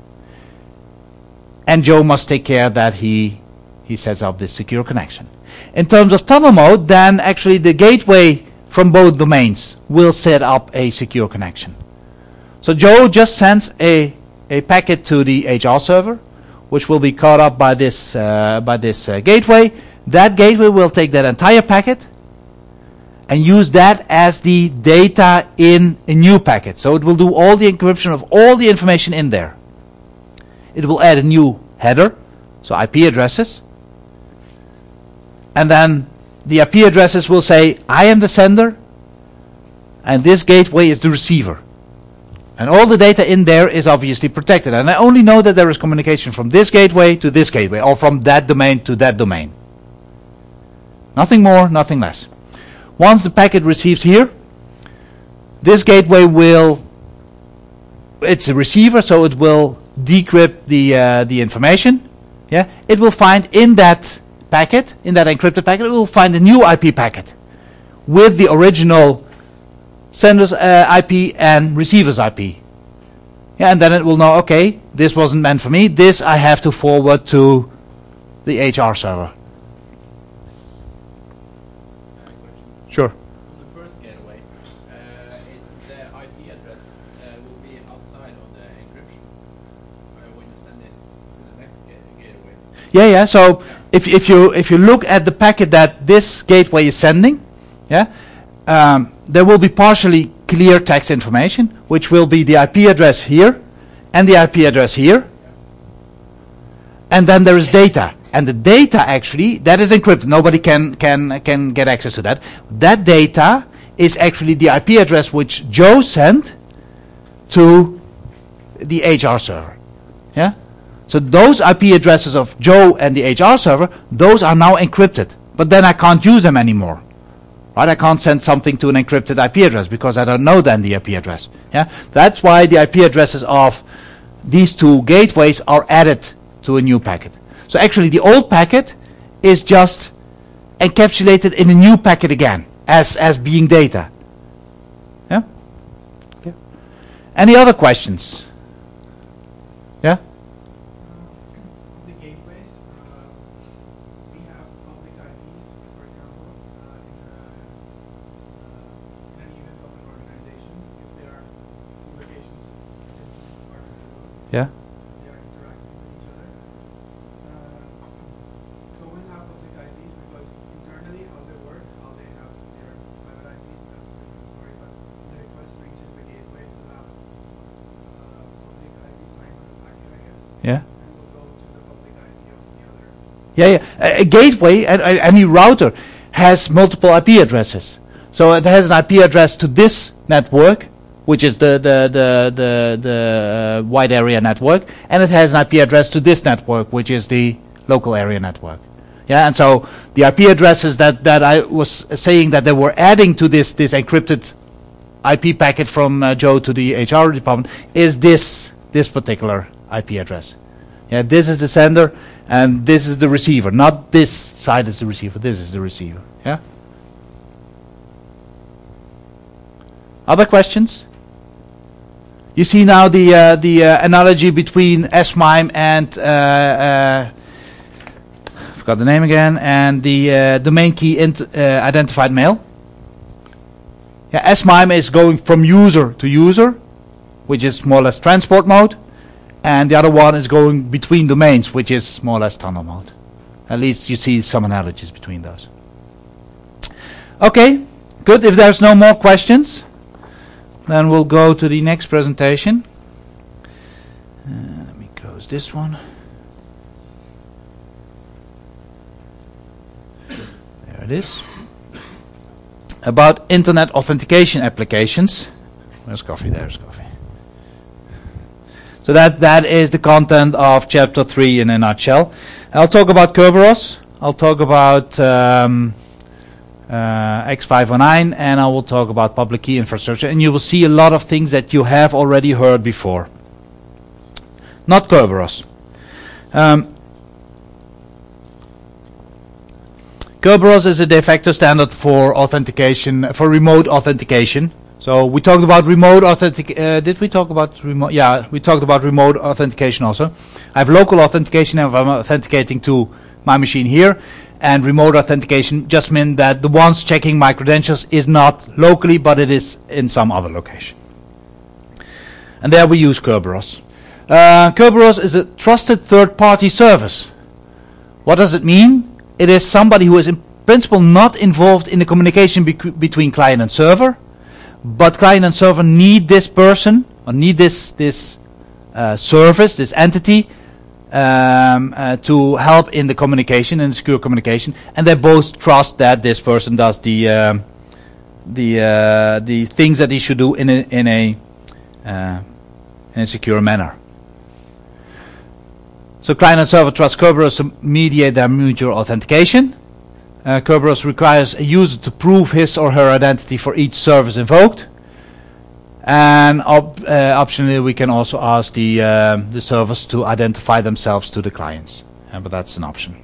and Joe must take care that he he sets up this secure connection. In terms of tunnel mode, then actually the gateway from both domains will set up a secure connection. So Joe just sends a a packet to the H R server, which will be caught up by this uh, by this uh, gateway. That gateway will take that entire packet and use that as the data in a new packet. So it will do all the encryption of all the information in there. It will add a new header, so I P addresses. And then the I P addresses will say, I am the sender, and this gateway is the receiver. And all the data in there is obviously protected. And I only know that there is communication from this gateway to this gateway, or from that domain to that domain. Nothing more, nothing less. Once the packet receives here, this gateway will, it's a receiver, so it will decrypt the uh, the information. Yeah, it will find in that packet, in that encrypted packet, it will find a new I P packet with the original sender's uh, I P and receiver's I P. Yeah, and then it will know, okay, this wasn't meant for me. This I have to forward to the H R server. Sure. On the first gateway, uh, it, the I P address uh, will be outside of the encryption uh, when you send it to the next ga gateway. Yeah, yeah. So if if you if you look at the packet that this gateway is sending, yeah, um, there will be partially clear text information, which will be the I P address here and the I P address here, and then there is data. And the data actually, that is encrypted. Nobody can, can, can get access to that. That data is actually the I P address which Joe sent to the H R server. Yeah? So those I P addresses of Joe and the H R server, those are now encrypted. But then I can't use them anymore. Right? I can't send something to an encrypted I P address because I don't know then the I P address. Yeah? That's why the I P addresses of these two gateways are added to a new packet. So actually the old packet is just encapsulated in a new packet again as, as being data. Yeah? Okay. Any other questions? Yeah? The gateways, uh, we have public I Ps, for example, uh, in, uh, uh, in any event of an organization, if there are publications, or, Yeah? they are interacting with each other. So we have public I Ps because internally how they work, how they have their private I Ps, that's a different story, but the request reaches the gateway to have Yeah. and will go to the public I P of the other. Yeah, yeah. A, a gateway, a, a, any router, has multiple I P addresses. So it has an I P address to this network, which is the the the the, the uh, wide area network, and it has an I P address to this network, which is the local area network. Yeah, and so the I P addresses that that I was saying that they were adding to this this encrypted I P packet from uh, Joe to the H R department is this this particular I P address. Yeah, this is the sender and this is the receiver. Not this side is the receiver. This is the receiver. Yeah. Other questions? You see now the uh, the uh, analogy between S MIME and uh, uh, I forgot the name again, and the uh, domain key int uh, identified mail. Yeah, S MIME is going from user to user, which is more or less transport mode, and the other one is going between domains, which is more or less tunnel mode. At least you see some analogies between those. Okay, good. If there's no more questions, then we'll go to the next presentation. Uh, let me close this one. There it is. About internet authentication applications. Where's coffee? There's coffee. So that that is the content of chapter three in a nutshell. I'll talk about Kerberos. I'll talk about um, uh, X five oh nine, and I will talk about public key infrastructure. And you will see a lot of things that you have already heard before. Not Kerberos. Um, Kerberos is a de facto standard for authentication, for remote authentication. So we talked about remote authentic. Uh, did we talk about remote? Yeah, we talked about remote authentication also. I have local authentication if I'm authenticating to my machine here, and remote authentication just means that the ones checking my credentials is not locally, but it is in some other location. And there we use Kerberos. Uh, Kerberos is a trusted third-party service. What does it mean? It is somebody who is in principle not involved in the communication bec between client and server, but client and server need this person or need this this uh, service, this entity, um, uh, to help in the communication and secure communication, and they both trust that this person does the um, the uh, the things that he should do in a in a uh, in a secure manner. So client and server trust Kerberos to mediate their mutual authentication. Uh, Kerberos requires a user to prove his or her identity for each service invoked. And op uh, optionally we can also ask the, uh, the servers to identify themselves to the clients. Uh, but that's an option.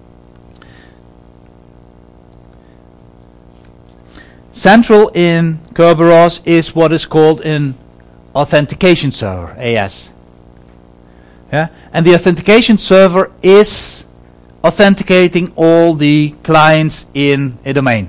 Central in Kerberos is what is called an authentication server, A S. Yeah? And the authentication server is authenticating all the clients in a domain.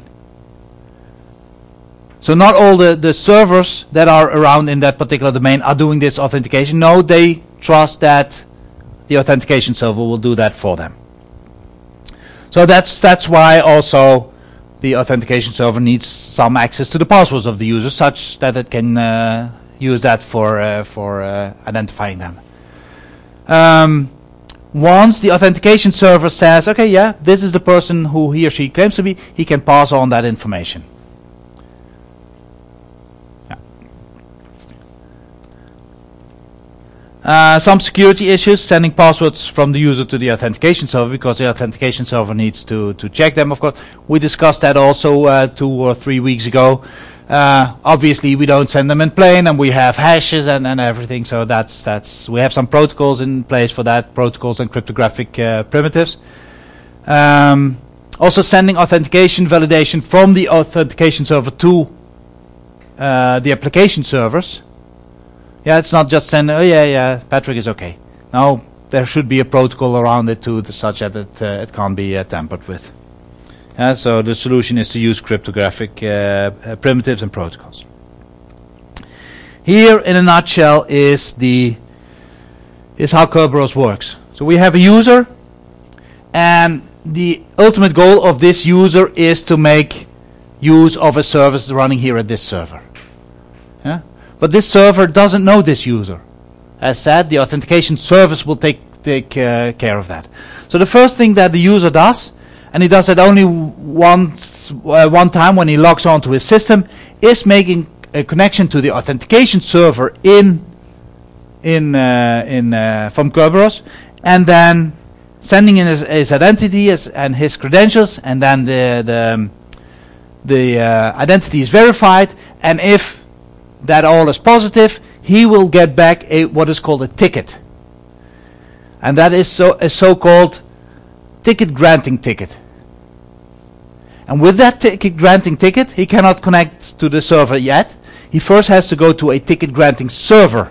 So not all the, the servers that are around in that particular domain are doing this authentication. No, they trust that the authentication server will do that for them. So that's that's why also the authentication server needs some access to the passwords of the user, such that it can uh, use that for uh, for uh, identifying them. Um, once the authentication server says, okay, yeah, this is the person who he or she claims to be, he can pass on that information. Yeah. Uh, some security issues, sending passwords from the user to the authentication server, because the authentication server needs to, to check them, of course. We discussed that also uh, two or three weeks ago. Uh, obviously, we don't send them in plain, and we have hashes and, and everything. So that's that's we have some protocols in place for that, protocols and cryptographic uh, primitives. Um, also, sending authentication validation from the authentication server to uh, the application servers. Yeah, it's not just send. Oh yeah, yeah, Patrick is okay. No, there should be a protocol around it too, such that it uh, it can't be uh, tampered with. Uh, so the solution is to use cryptographic uh, uh, primitives and protocols. Here, in a nutshell, is the is how Kerberos works. So we have a user, and the ultimate goal of this user is to make use of a service running here at this server. Yeah? But this server doesn't know this user. as said, the authentication service will take take uh, care of that. So the first thing that the user does, and he does it only once, uh, one time when he logs onto his system, is making a connection to the authentication server in in uh, in uh, from Kerberos, and then sending in his, his identity as, and his credentials, and then the the um, the uh, identity is verified, and if that all is positive, he will get back a what is called a ticket, and that is so a so-called ticket granting ticket. And with that ticket granting ticket, he cannot connect to the server yet. He first has to go to a ticket granting server,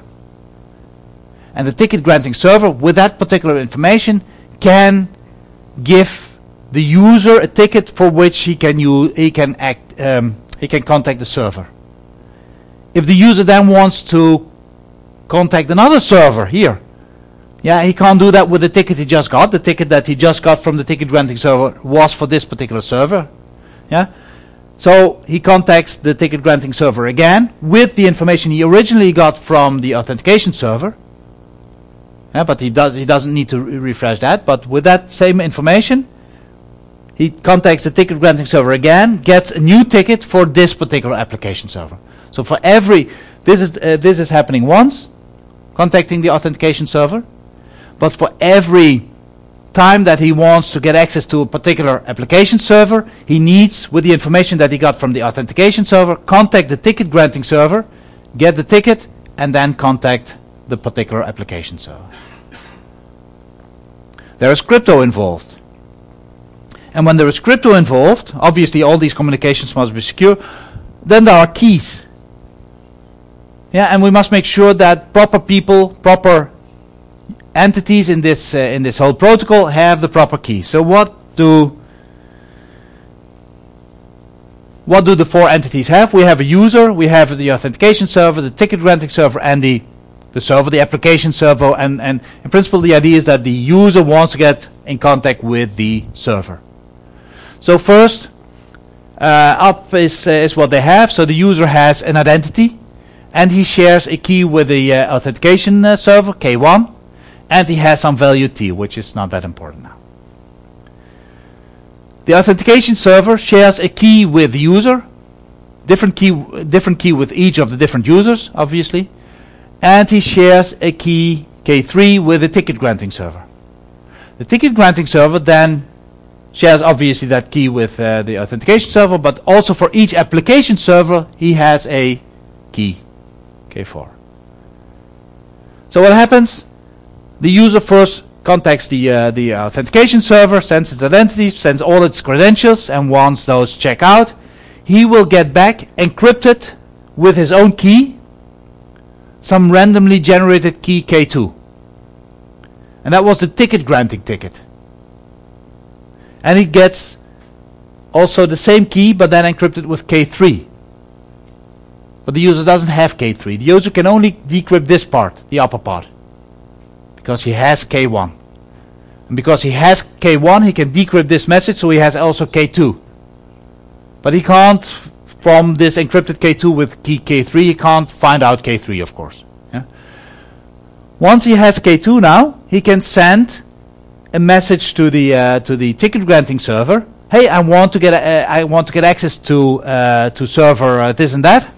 and the ticket granting server, with that particular information, can give the user a ticket for which he can use, he can act, um, he can contact the server. If the user then wants to contact another server here, yeah, he can't do that with the ticket he just got. The ticket that he just got from the ticket granting server was for this particular server. Yeah, so he contacts the ticket granting server again with the information he originally got from the authentication server. Yeah, but he does he doesn't need to re refresh that. But with that same information, he contacts the ticket granting server again, gets a new ticket for this particular application server. So for every this is uh, this is happening once, contacting the authentication server, but for every time that he wants to get access to a particular application server, he needs, with the information that he got from the authentication server, contact the ticket granting server, get the ticket, and then contact the particular application server. There is crypto involved. And when there is crypto involved, obviously all these communications must be secure. Then there are keys. Yeah, and we must make sure that proper people, proper entities in this uh, in this whole protocol have the proper keys. So what do what do the four entities have? We have a user, we have the authentication server, the ticket granting server, and the the server, the application server, and and in principle the idea is that the user wants to get in contact with the server. So first uh, up is uh, is what they have. So the user has an identity, and he shares a key with the uh, authentication uh, server K one. And he has some value T, which is not that important now. The authentication server shares a key with the user, different key, different key with each of the different users, obviously, and he shares a key K three with the ticket granting server. The ticket granting server then shares obviously that key with uh, the authentication server, but also for each application server he has a key K four. So what happens? The user first contacts the uh, the authentication server, sends its identity, sends all its credentials, and once those check out, he will get back encrypted with his own key, some randomly generated key K two. And that was the ticket granting ticket. And he gets also the same key, but then encrypted with K three. But the user doesn't have K three. The user can only decrypt this part, the upper part, because he has K one. And because he has K one, he can decrypt this message, so he has also K two. But he can't, from this encrypted K two with key K three, he can't find out K three, of course. Yeah? Once he has K two now, he can send a message to the uh, to the ticket granting server. Hey, I want to get a, uh, I want to get access to uh, to server uh, this and that,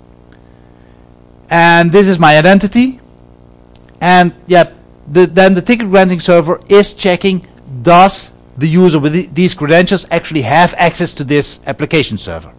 and this is my identity. And yeah. The, then the ticket granting server is checking, does the user with the, these credentials actually have access to this application server.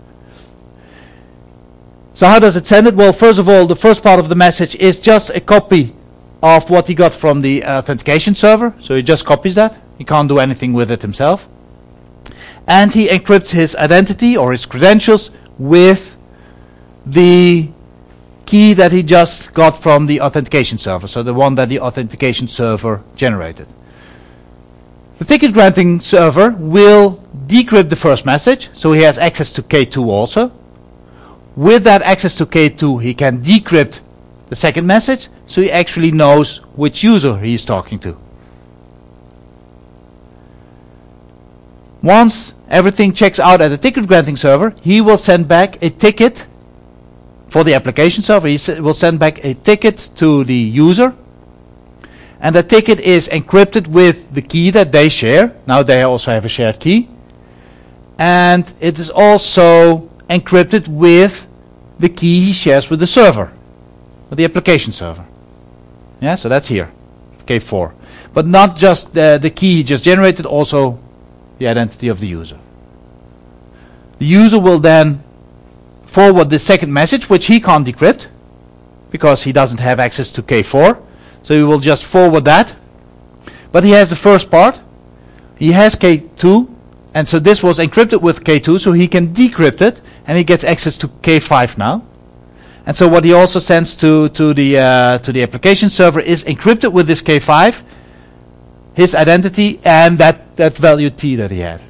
So how does it send it? Well, first of all, the first part of the message is just a copy of what he got from the authentication server. So he just copies that. He can't do anything with it himself. And he encrypts his identity or his credentials with the key that he just got from the authentication server, so the one that the authentication server generated. The ticket granting server will decrypt the first message, so he has access to K two also. With that access to K two, he can decrypt the second message, so he actually knows which user he is talking to. Once everything checks out at the ticket granting server, he will send back a ticket for the application server. He s- will send back a ticket to the user, and the ticket is encrypted with the key that they share. Now they also have a shared key, and it is also encrypted with the key he shares with the server, with the application server. Yeah, so that's here, K four. But not just the, the key he just generated, also the identity of the user. The user will then forward the second message, which he can't decrypt, because he doesn't have access to K four. So he will just forward that. But he has the first part. He has K two, and so this was encrypted with K two, so he can decrypt it, and he gets access to K five now. And so what he also sends to to the uh, to the application server is encrypted with this K five, his identity and that that value T that he had.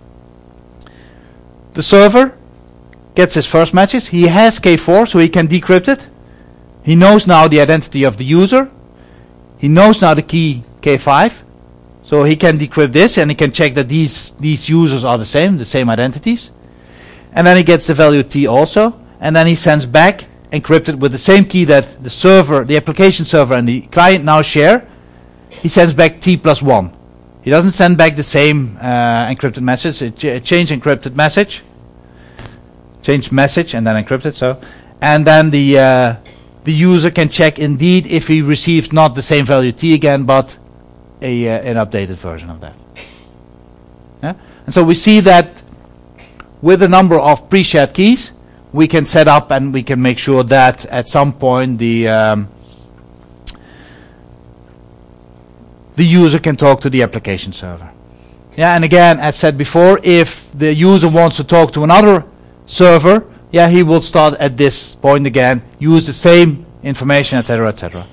The server gets his first message. He has K four, so he can decrypt it. He knows now the identity of the user. He knows now the key K five, so he can decrypt this, and he can check that these these users are the same, the same identities. And then he gets the value T also, and then he sends back, encrypted with the same key that the server, the application server and the client now share. He sends back T plus one. He doesn't send back the same uh, encrypted message, a, ch- a change encrypted message, change message and then encrypted. So, and then the uh, the user can check indeed if he receives not the same value T again, but a uh, an updated version of that. Yeah, and so we see that with a number of pre-shared keys, we can set up and we can make sure that at some point the um, the user can talk to the application server. Yeah, and again, as said before, if the user wants to talk to another server, yeah, he will start at this point again, use the same information, et cetera, et cetera.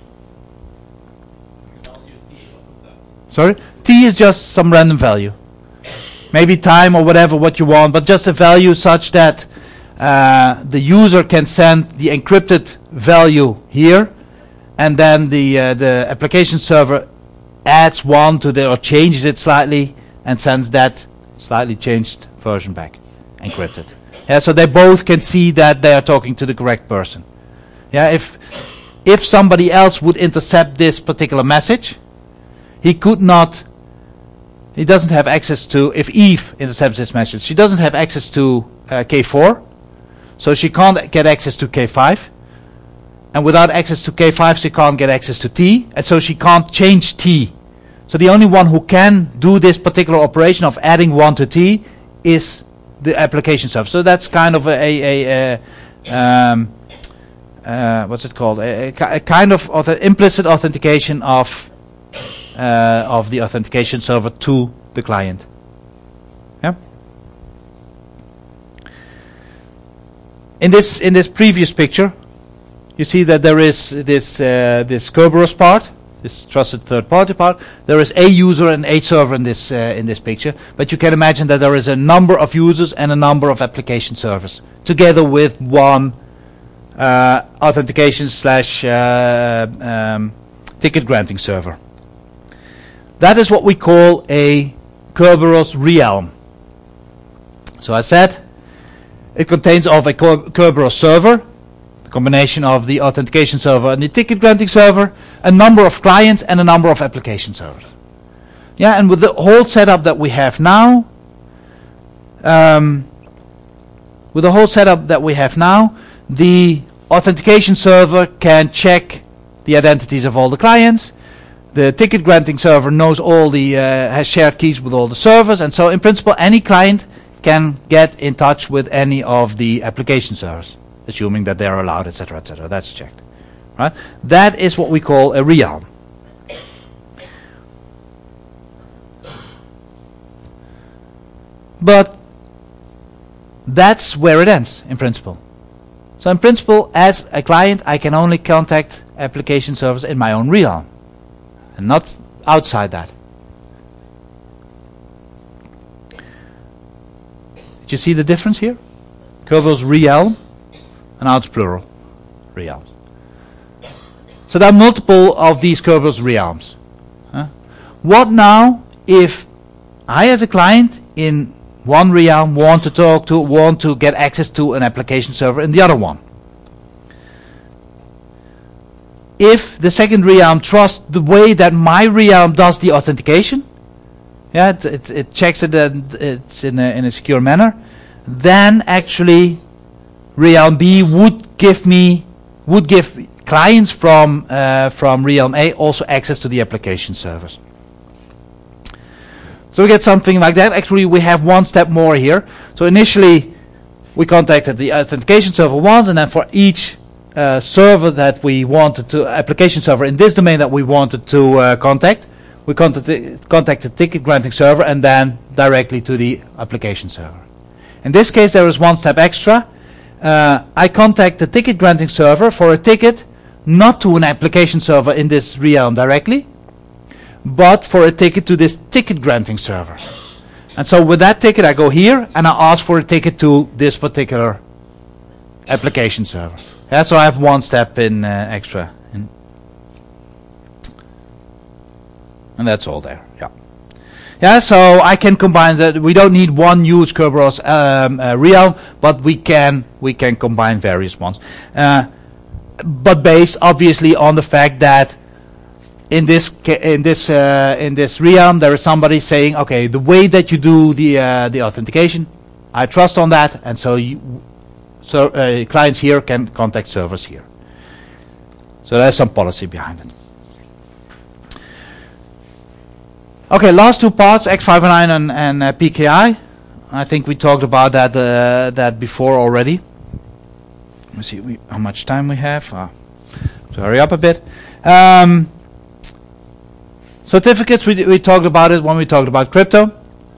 Sorry, T is just some random value, maybe time or whatever what you want, but just a value such that uh, the user can send the encrypted value here, and then the uh, the application server adds one to the or changes it slightly and sends that slightly changed version back, encrypted. Yeah, so they both can see that they are talking to the correct person. Yeah, if if somebody else would intercept this particular message, he could not. He doesn't have access to. If Eve intercepts this message, she doesn't have access to uh, K four, so she can't get access to K five. And without access to K five, she can't get access to T, and so she can't change T. So the only one who can do this particular operation of adding one to T is the application server. So that's kind of a, a, a um, uh, what's it called? A, a, a kind of auth- implicit authentication of uh, of the authentication server to the client. Yeah. In this in this previous picture, you see that there is this uh, this Kerberos part, this trusted third-party part. There is a user and a server in this uh, in this picture, but you can imagine that there is a number of users and a number of application servers together with one uh, authentication slash uh, um, ticket granting server. That is what we call a Kerberos realm. So I said it contains of a Kerberos server, the combination of the authentication server and the ticket granting server, a number of clients and a number of application servers. Yeah, and with the whole setup that we have now, um, with the whole setup that we have now, the authentication server can check the identities of all the clients. The ticket granting server knows all the uh, has shared keys with all the servers, and so in principle, any client can get in touch with any of the application servers, assuming that they are allowed, et cetera, et cetera. That's checked, right? That is what we call a realm. But that's where it ends, in principle. So in principle, as a client, I can only contact application servers in my own realm, and not outside that. Did you see the difference here? Kerberos realm, and now it's plural realms. So there are multiple of these Kerberos realms. Huh? What now if I, as a client in one realm, want to talk to, want to get access to an application server in the other one? if the second realm trusts the way that my realm does the authentication, yeah, it, it, it checks it and it's in a, in a secure manner, then actually realm B would give me would give clients from uh, from realm A also access to the application servers. So we get something like that. Actually, we have one step more here. So initially, we contacted the authentication server once, and then for each uh, server that we wanted to, application server in this domain that we wanted to uh, contact, we contacted, contacted the ticket granting server and then directly to the application server. In this case, there is one step extra. Uh, I contact the ticket granting server for a ticket, not to an application server in this realm directly, but for a ticket to this ticket granting server. And so with that ticket I go here and I ask for a ticket to this particular application server. Yeah, so I have one step in uh, extra. In. And that's all there. Yeah. Yeah, so I can combine that. We don't need one huge Kerberos um, uh, realm, but we can we can combine various ones. Uh, but based obviously on the fact that in this in this uh, in this realm there is somebody saying, okay, the way that you do the uh, the authentication, I trust on that, and so you, so uh, clients here can contact servers here. So there's some policy behind it. Okay, last two parts, X five oh nine and, and uh, P K I. I think we talked about that uh, that before already. Let me see we, how much time we have. Uh, so hurry up a bit. Um, Certificates, we, we talked about it when we talked about crypto.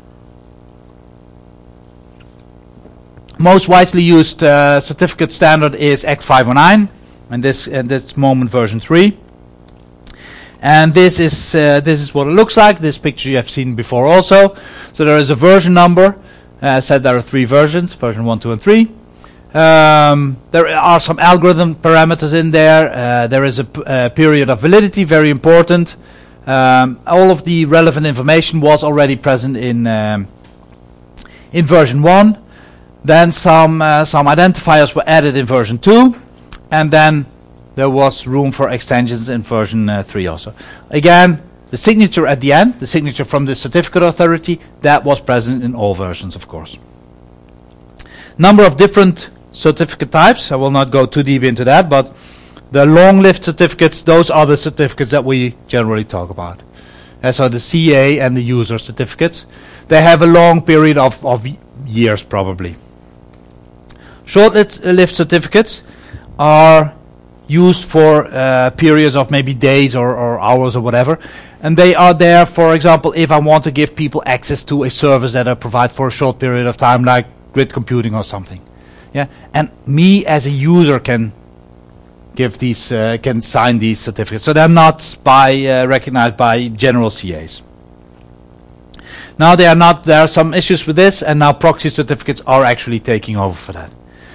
Most widely used uh, certificate standard is X five oh nine, and this at this moment version three. And this is uh, this is what it looks like. This picture you have seen before also. So there is a version number. Uh, said there are three versions: version one, two, and three. Um, there are some algorithm parameters in there. Uh, there is a, p- a period of validity, very important. Um, all of the relevant information was already present in um, in version one. Then some uh, some identifiers were added in version two, and then there was room for extensions in version uh, three also. Again, the signature at the end, the signature from the certificate authority, that was present in all versions, of course. Number of different certificate types. I will not go too deep into that, but the long-lived certificates, those are the certificates that we generally talk about. Uh, so the C A and the user certificates, they have a long period of, of years probably. Short-lived certificates are used for uh, periods of maybe days or, or hours or whatever. And they are there, for example, if I want to give people access to a service that I provide for a short period of time, like grid computing or something. Yeah, and me as a user can give these, uh, can sign these certificates. So they're not by uh, recognized by general C As. Now they are not. There are some issues with this, and now proxy certificates are actually taking over for that.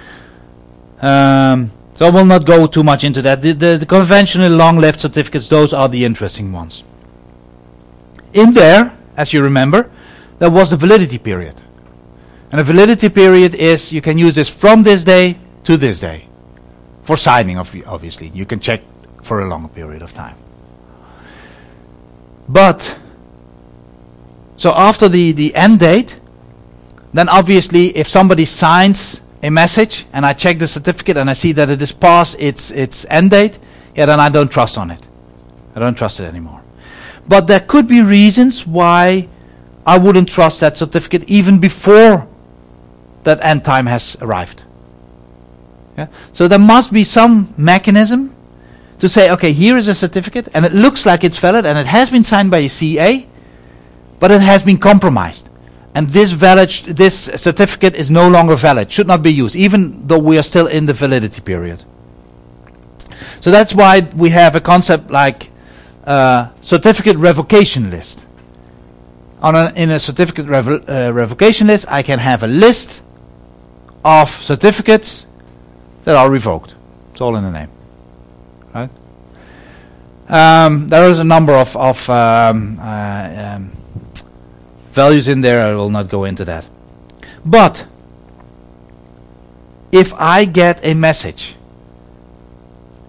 Um, so I will not go too much into that. The, the, the conventional long-lived certificates, those are the interesting ones. In there, as you remember, there was the validity period. And the validity period is, you can use this from this day to this day. For signing, obviously. You can check for a longer period of time. But, so after the, the end date, then obviously if somebody signs a message and I check the certificate and I see that it is past its its end date, yeah, then I don't trust on it. I don't trust it anymore. But there could be reasons why I wouldn't trust that certificate even before that end time has arrived. Yeah? So there must be some mechanism to say, okay, here is a certificate and it looks like it's valid and it has been signed by a C A, but it has been compromised. And this valid, this certificate is no longer valid, should not be used, even though we are still in the validity period. So that's why we have a concept like uh, certificate revocation list. On a, in a certificate revo uh, revocation list, I can have a list of certificates that are revoked. It's all in the name, right? Um, there is a number of, of um, uh, um, values in there. I will not go into that. But if I get a message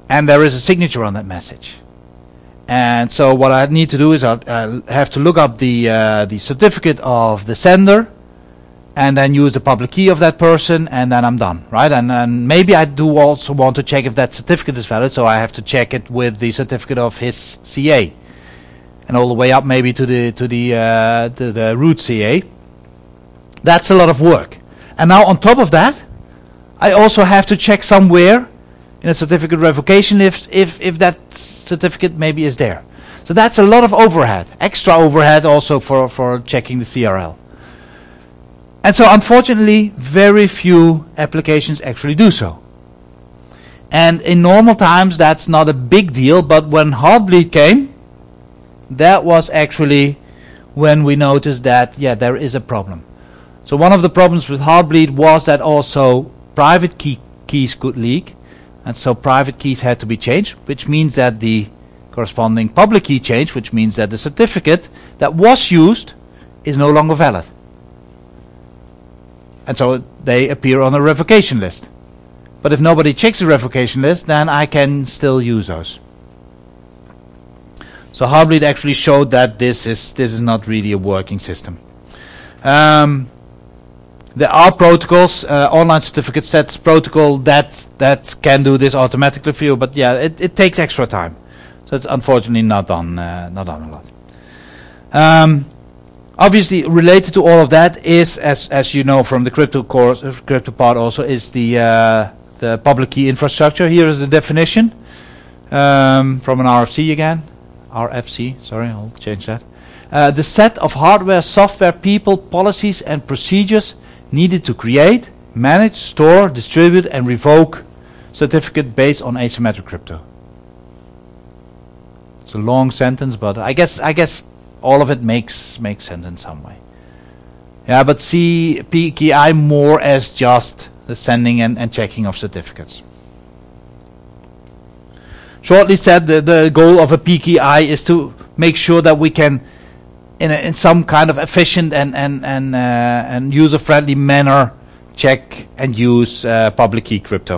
and there is a signature on that message. And so what I need to do is I'll, I'll have to look up the uh, the certificate of the sender, and then use the public key of that person, and then I'm done, right? And, and maybe I do also want to check if that certificate is valid, so I have to check it with the certificate of his C A, and all the way up maybe to the to the uh, to the root C A. That's a lot of work. And now on top of that, I also have to check somewhere in a certificate revocation if if if that certificate maybe is there. So that's a lot of overhead, extra overhead also for for checking the C R L. And so unfortunately, very few applications actually do so. And in normal times, that's not a big deal, but when Heartbleed came, that was actually when we noticed that, yeah, there is a problem. So one of the problems with Heartbleed was that also private key keys could leak, and so private keys had to be changed, which means that the corresponding public key changed, which means that the certificate that was used is no longer valid. And so they appear on a revocation list. But if nobody checks the revocation list, then I can still use those. So Heartbleed actually showed that this is this is not really a working system. Um, there are protocols, uh, online certificate sets protocol that that can do this automatically for you, but yeah, it, it takes extra time. So it's unfortunately not done uh, not done a lot. Um, Obviously, related to all of that is, as as you know from the crypto course, uh, crypto part also, is the uh, the public key infrastructure. Here is the definition um, from an R F C again, R F C. Sorry, I'll change that. Uh, the set of hardware, software, people, policies, and procedures needed to create, manage, store, distribute, and revoke certificate based on asymmetric crypto. It's a long sentence, but I guess I guess. all of it makes makes sense in some way. Yeah, but see P K I more as just the sending and, and checking of certificates. Shortly said, the, the goal of a P K I is to make sure that we can, in a, in some kind of efficient and and and uh, and user-friendly manner, check and use uh, public key crypto.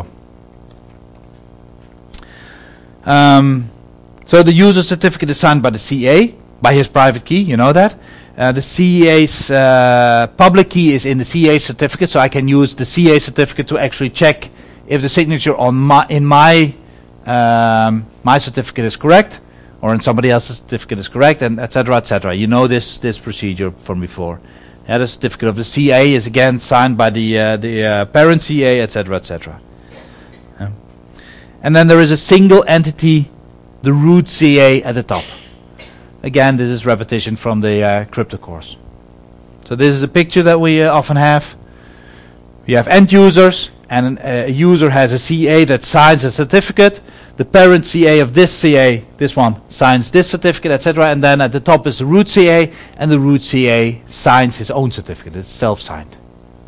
Um, so the user certificate is signed by the C A. By his private key, you know that. Uh, the C A's uh, public key is in the C A certificate, so I can use the C A certificate to actually check if the signature on my in my um, my certificate is correct, or in somebody else's certificate is correct, and et cetera, et cetera. You know this this procedure from before. Yeah, the certificate of the C A is again signed by the uh, the uh, parent C A, et cetera, et cetera. Yeah. And then there is a single entity, the root C A at the top. Again, this is repetition from the uh, crypto course. So this is a picture that we uh, often have. We have end users, and an, uh, a user has a C A that signs a certificate. The parent C A of this C A, this one, signs this certificate, et cetera. And then at the top is the root C A, and the root C A signs his own certificate. It's self-signed.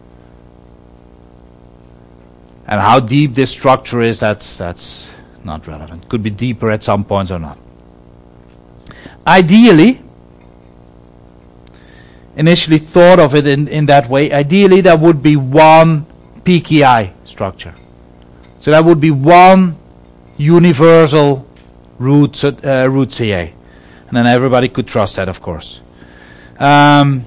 And how deep this structure is, that's that's not relevant. Could be deeper at some points or not. Ideally, initially thought of it in, in that way, ideally there would be one P K I structure. So that would be one universal root, uh, root C A. And then everybody could trust that, of course. Um,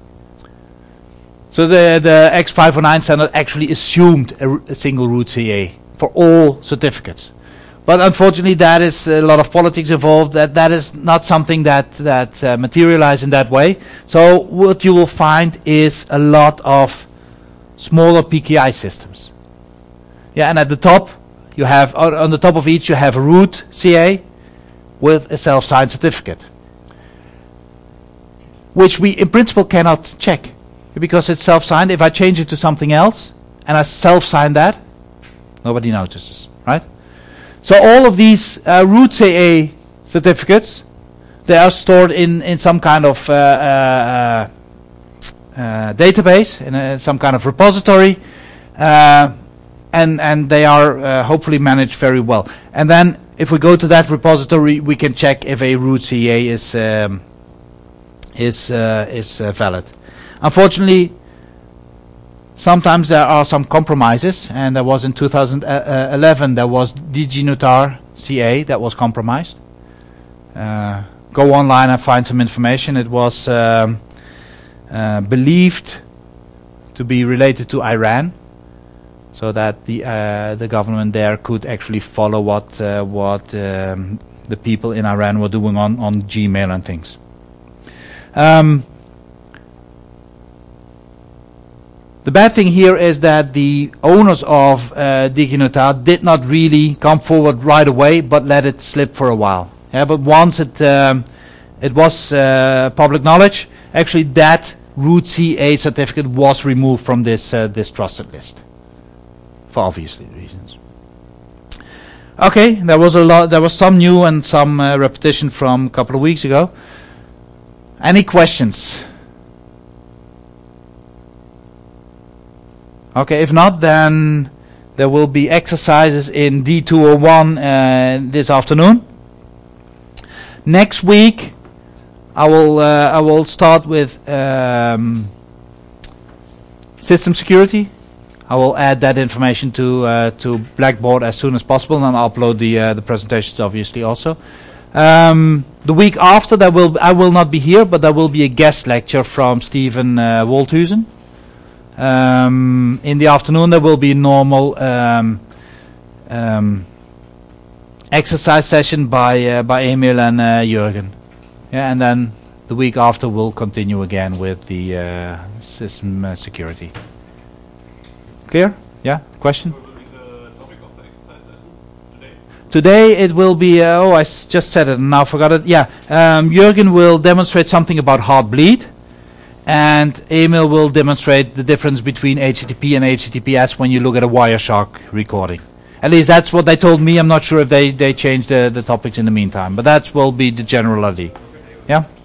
so the, the X five oh nine standard actually assumed a, a single root C A for all certificates. But unfortunately, that is a lot of politics involved. That that is not something that that uh, materializes in that way. So what you will find is a lot of smaller P K I systems. Yeah, and at the top you have on, on the top of each you have a root C A with a self-signed certificate, which we in principle cannot check because it's self-signed. If I change it to something else and I self-sign that, nobody notices, right? So all of these uh, root C A certificates, they are stored in, in some kind of uh, uh, uh, database, in a, some kind of repository, uh, and and they are uh, hopefully managed very well. And then if we go to that repository, we can check if a root C A is um, is uh, is uh, valid. Unfortunately, sometimes there are some compromises, and there was in two thousand eleven there was DigiNotar C A that was compromised. Uh, go online and find some information. It was um, uh, believed to be related to Iran, so that the uh, the government there could actually follow what uh, what um, the people in Iran were doing on, on Gmail and things. Um, the bad thing here is that the owners of uh, DigiNotar did not really come forward right away, but let it slip for a while. Yeah, but once it um, it was uh, public knowledge, actually that root C A certificate was removed from this uh, this trusted list, for obvious reasons. Okay, there was a lot. There was some new and some uh, repetition from a couple of weeks ago. Any questions? Okay, if not, then there will be exercises in D two oh one uh, this afternoon. Next week, I will uh, I will start with um, system security. I will add that information to uh, to Blackboard as soon as possible, and I'll upload the uh, the presentations obviously also. Um, the week after, there will I will not be here, but there will be a guest lecture from Stephen uh, Wolthuizen. Um, in the afternoon, there will be a normal um, um, exercise session by uh, by Emil and uh, Jürgen. Yeah, and then the week after we'll continue again with the uh, system uh, security. Clear? Yeah? Question? What will be the topic of the exercise sessions today? Today it will be, uh, oh, I s- just said it and now forgot it. Yeah, um, Jürgen will demonstrate something about Heartbleed, and Emil will demonstrate the difference between H T T P and H T T P S when you look at a Wireshark recording. At least that's what they told me. I'm not sure if they, they changed the, the topics in the meantime, but that will be the general idea. Yeah?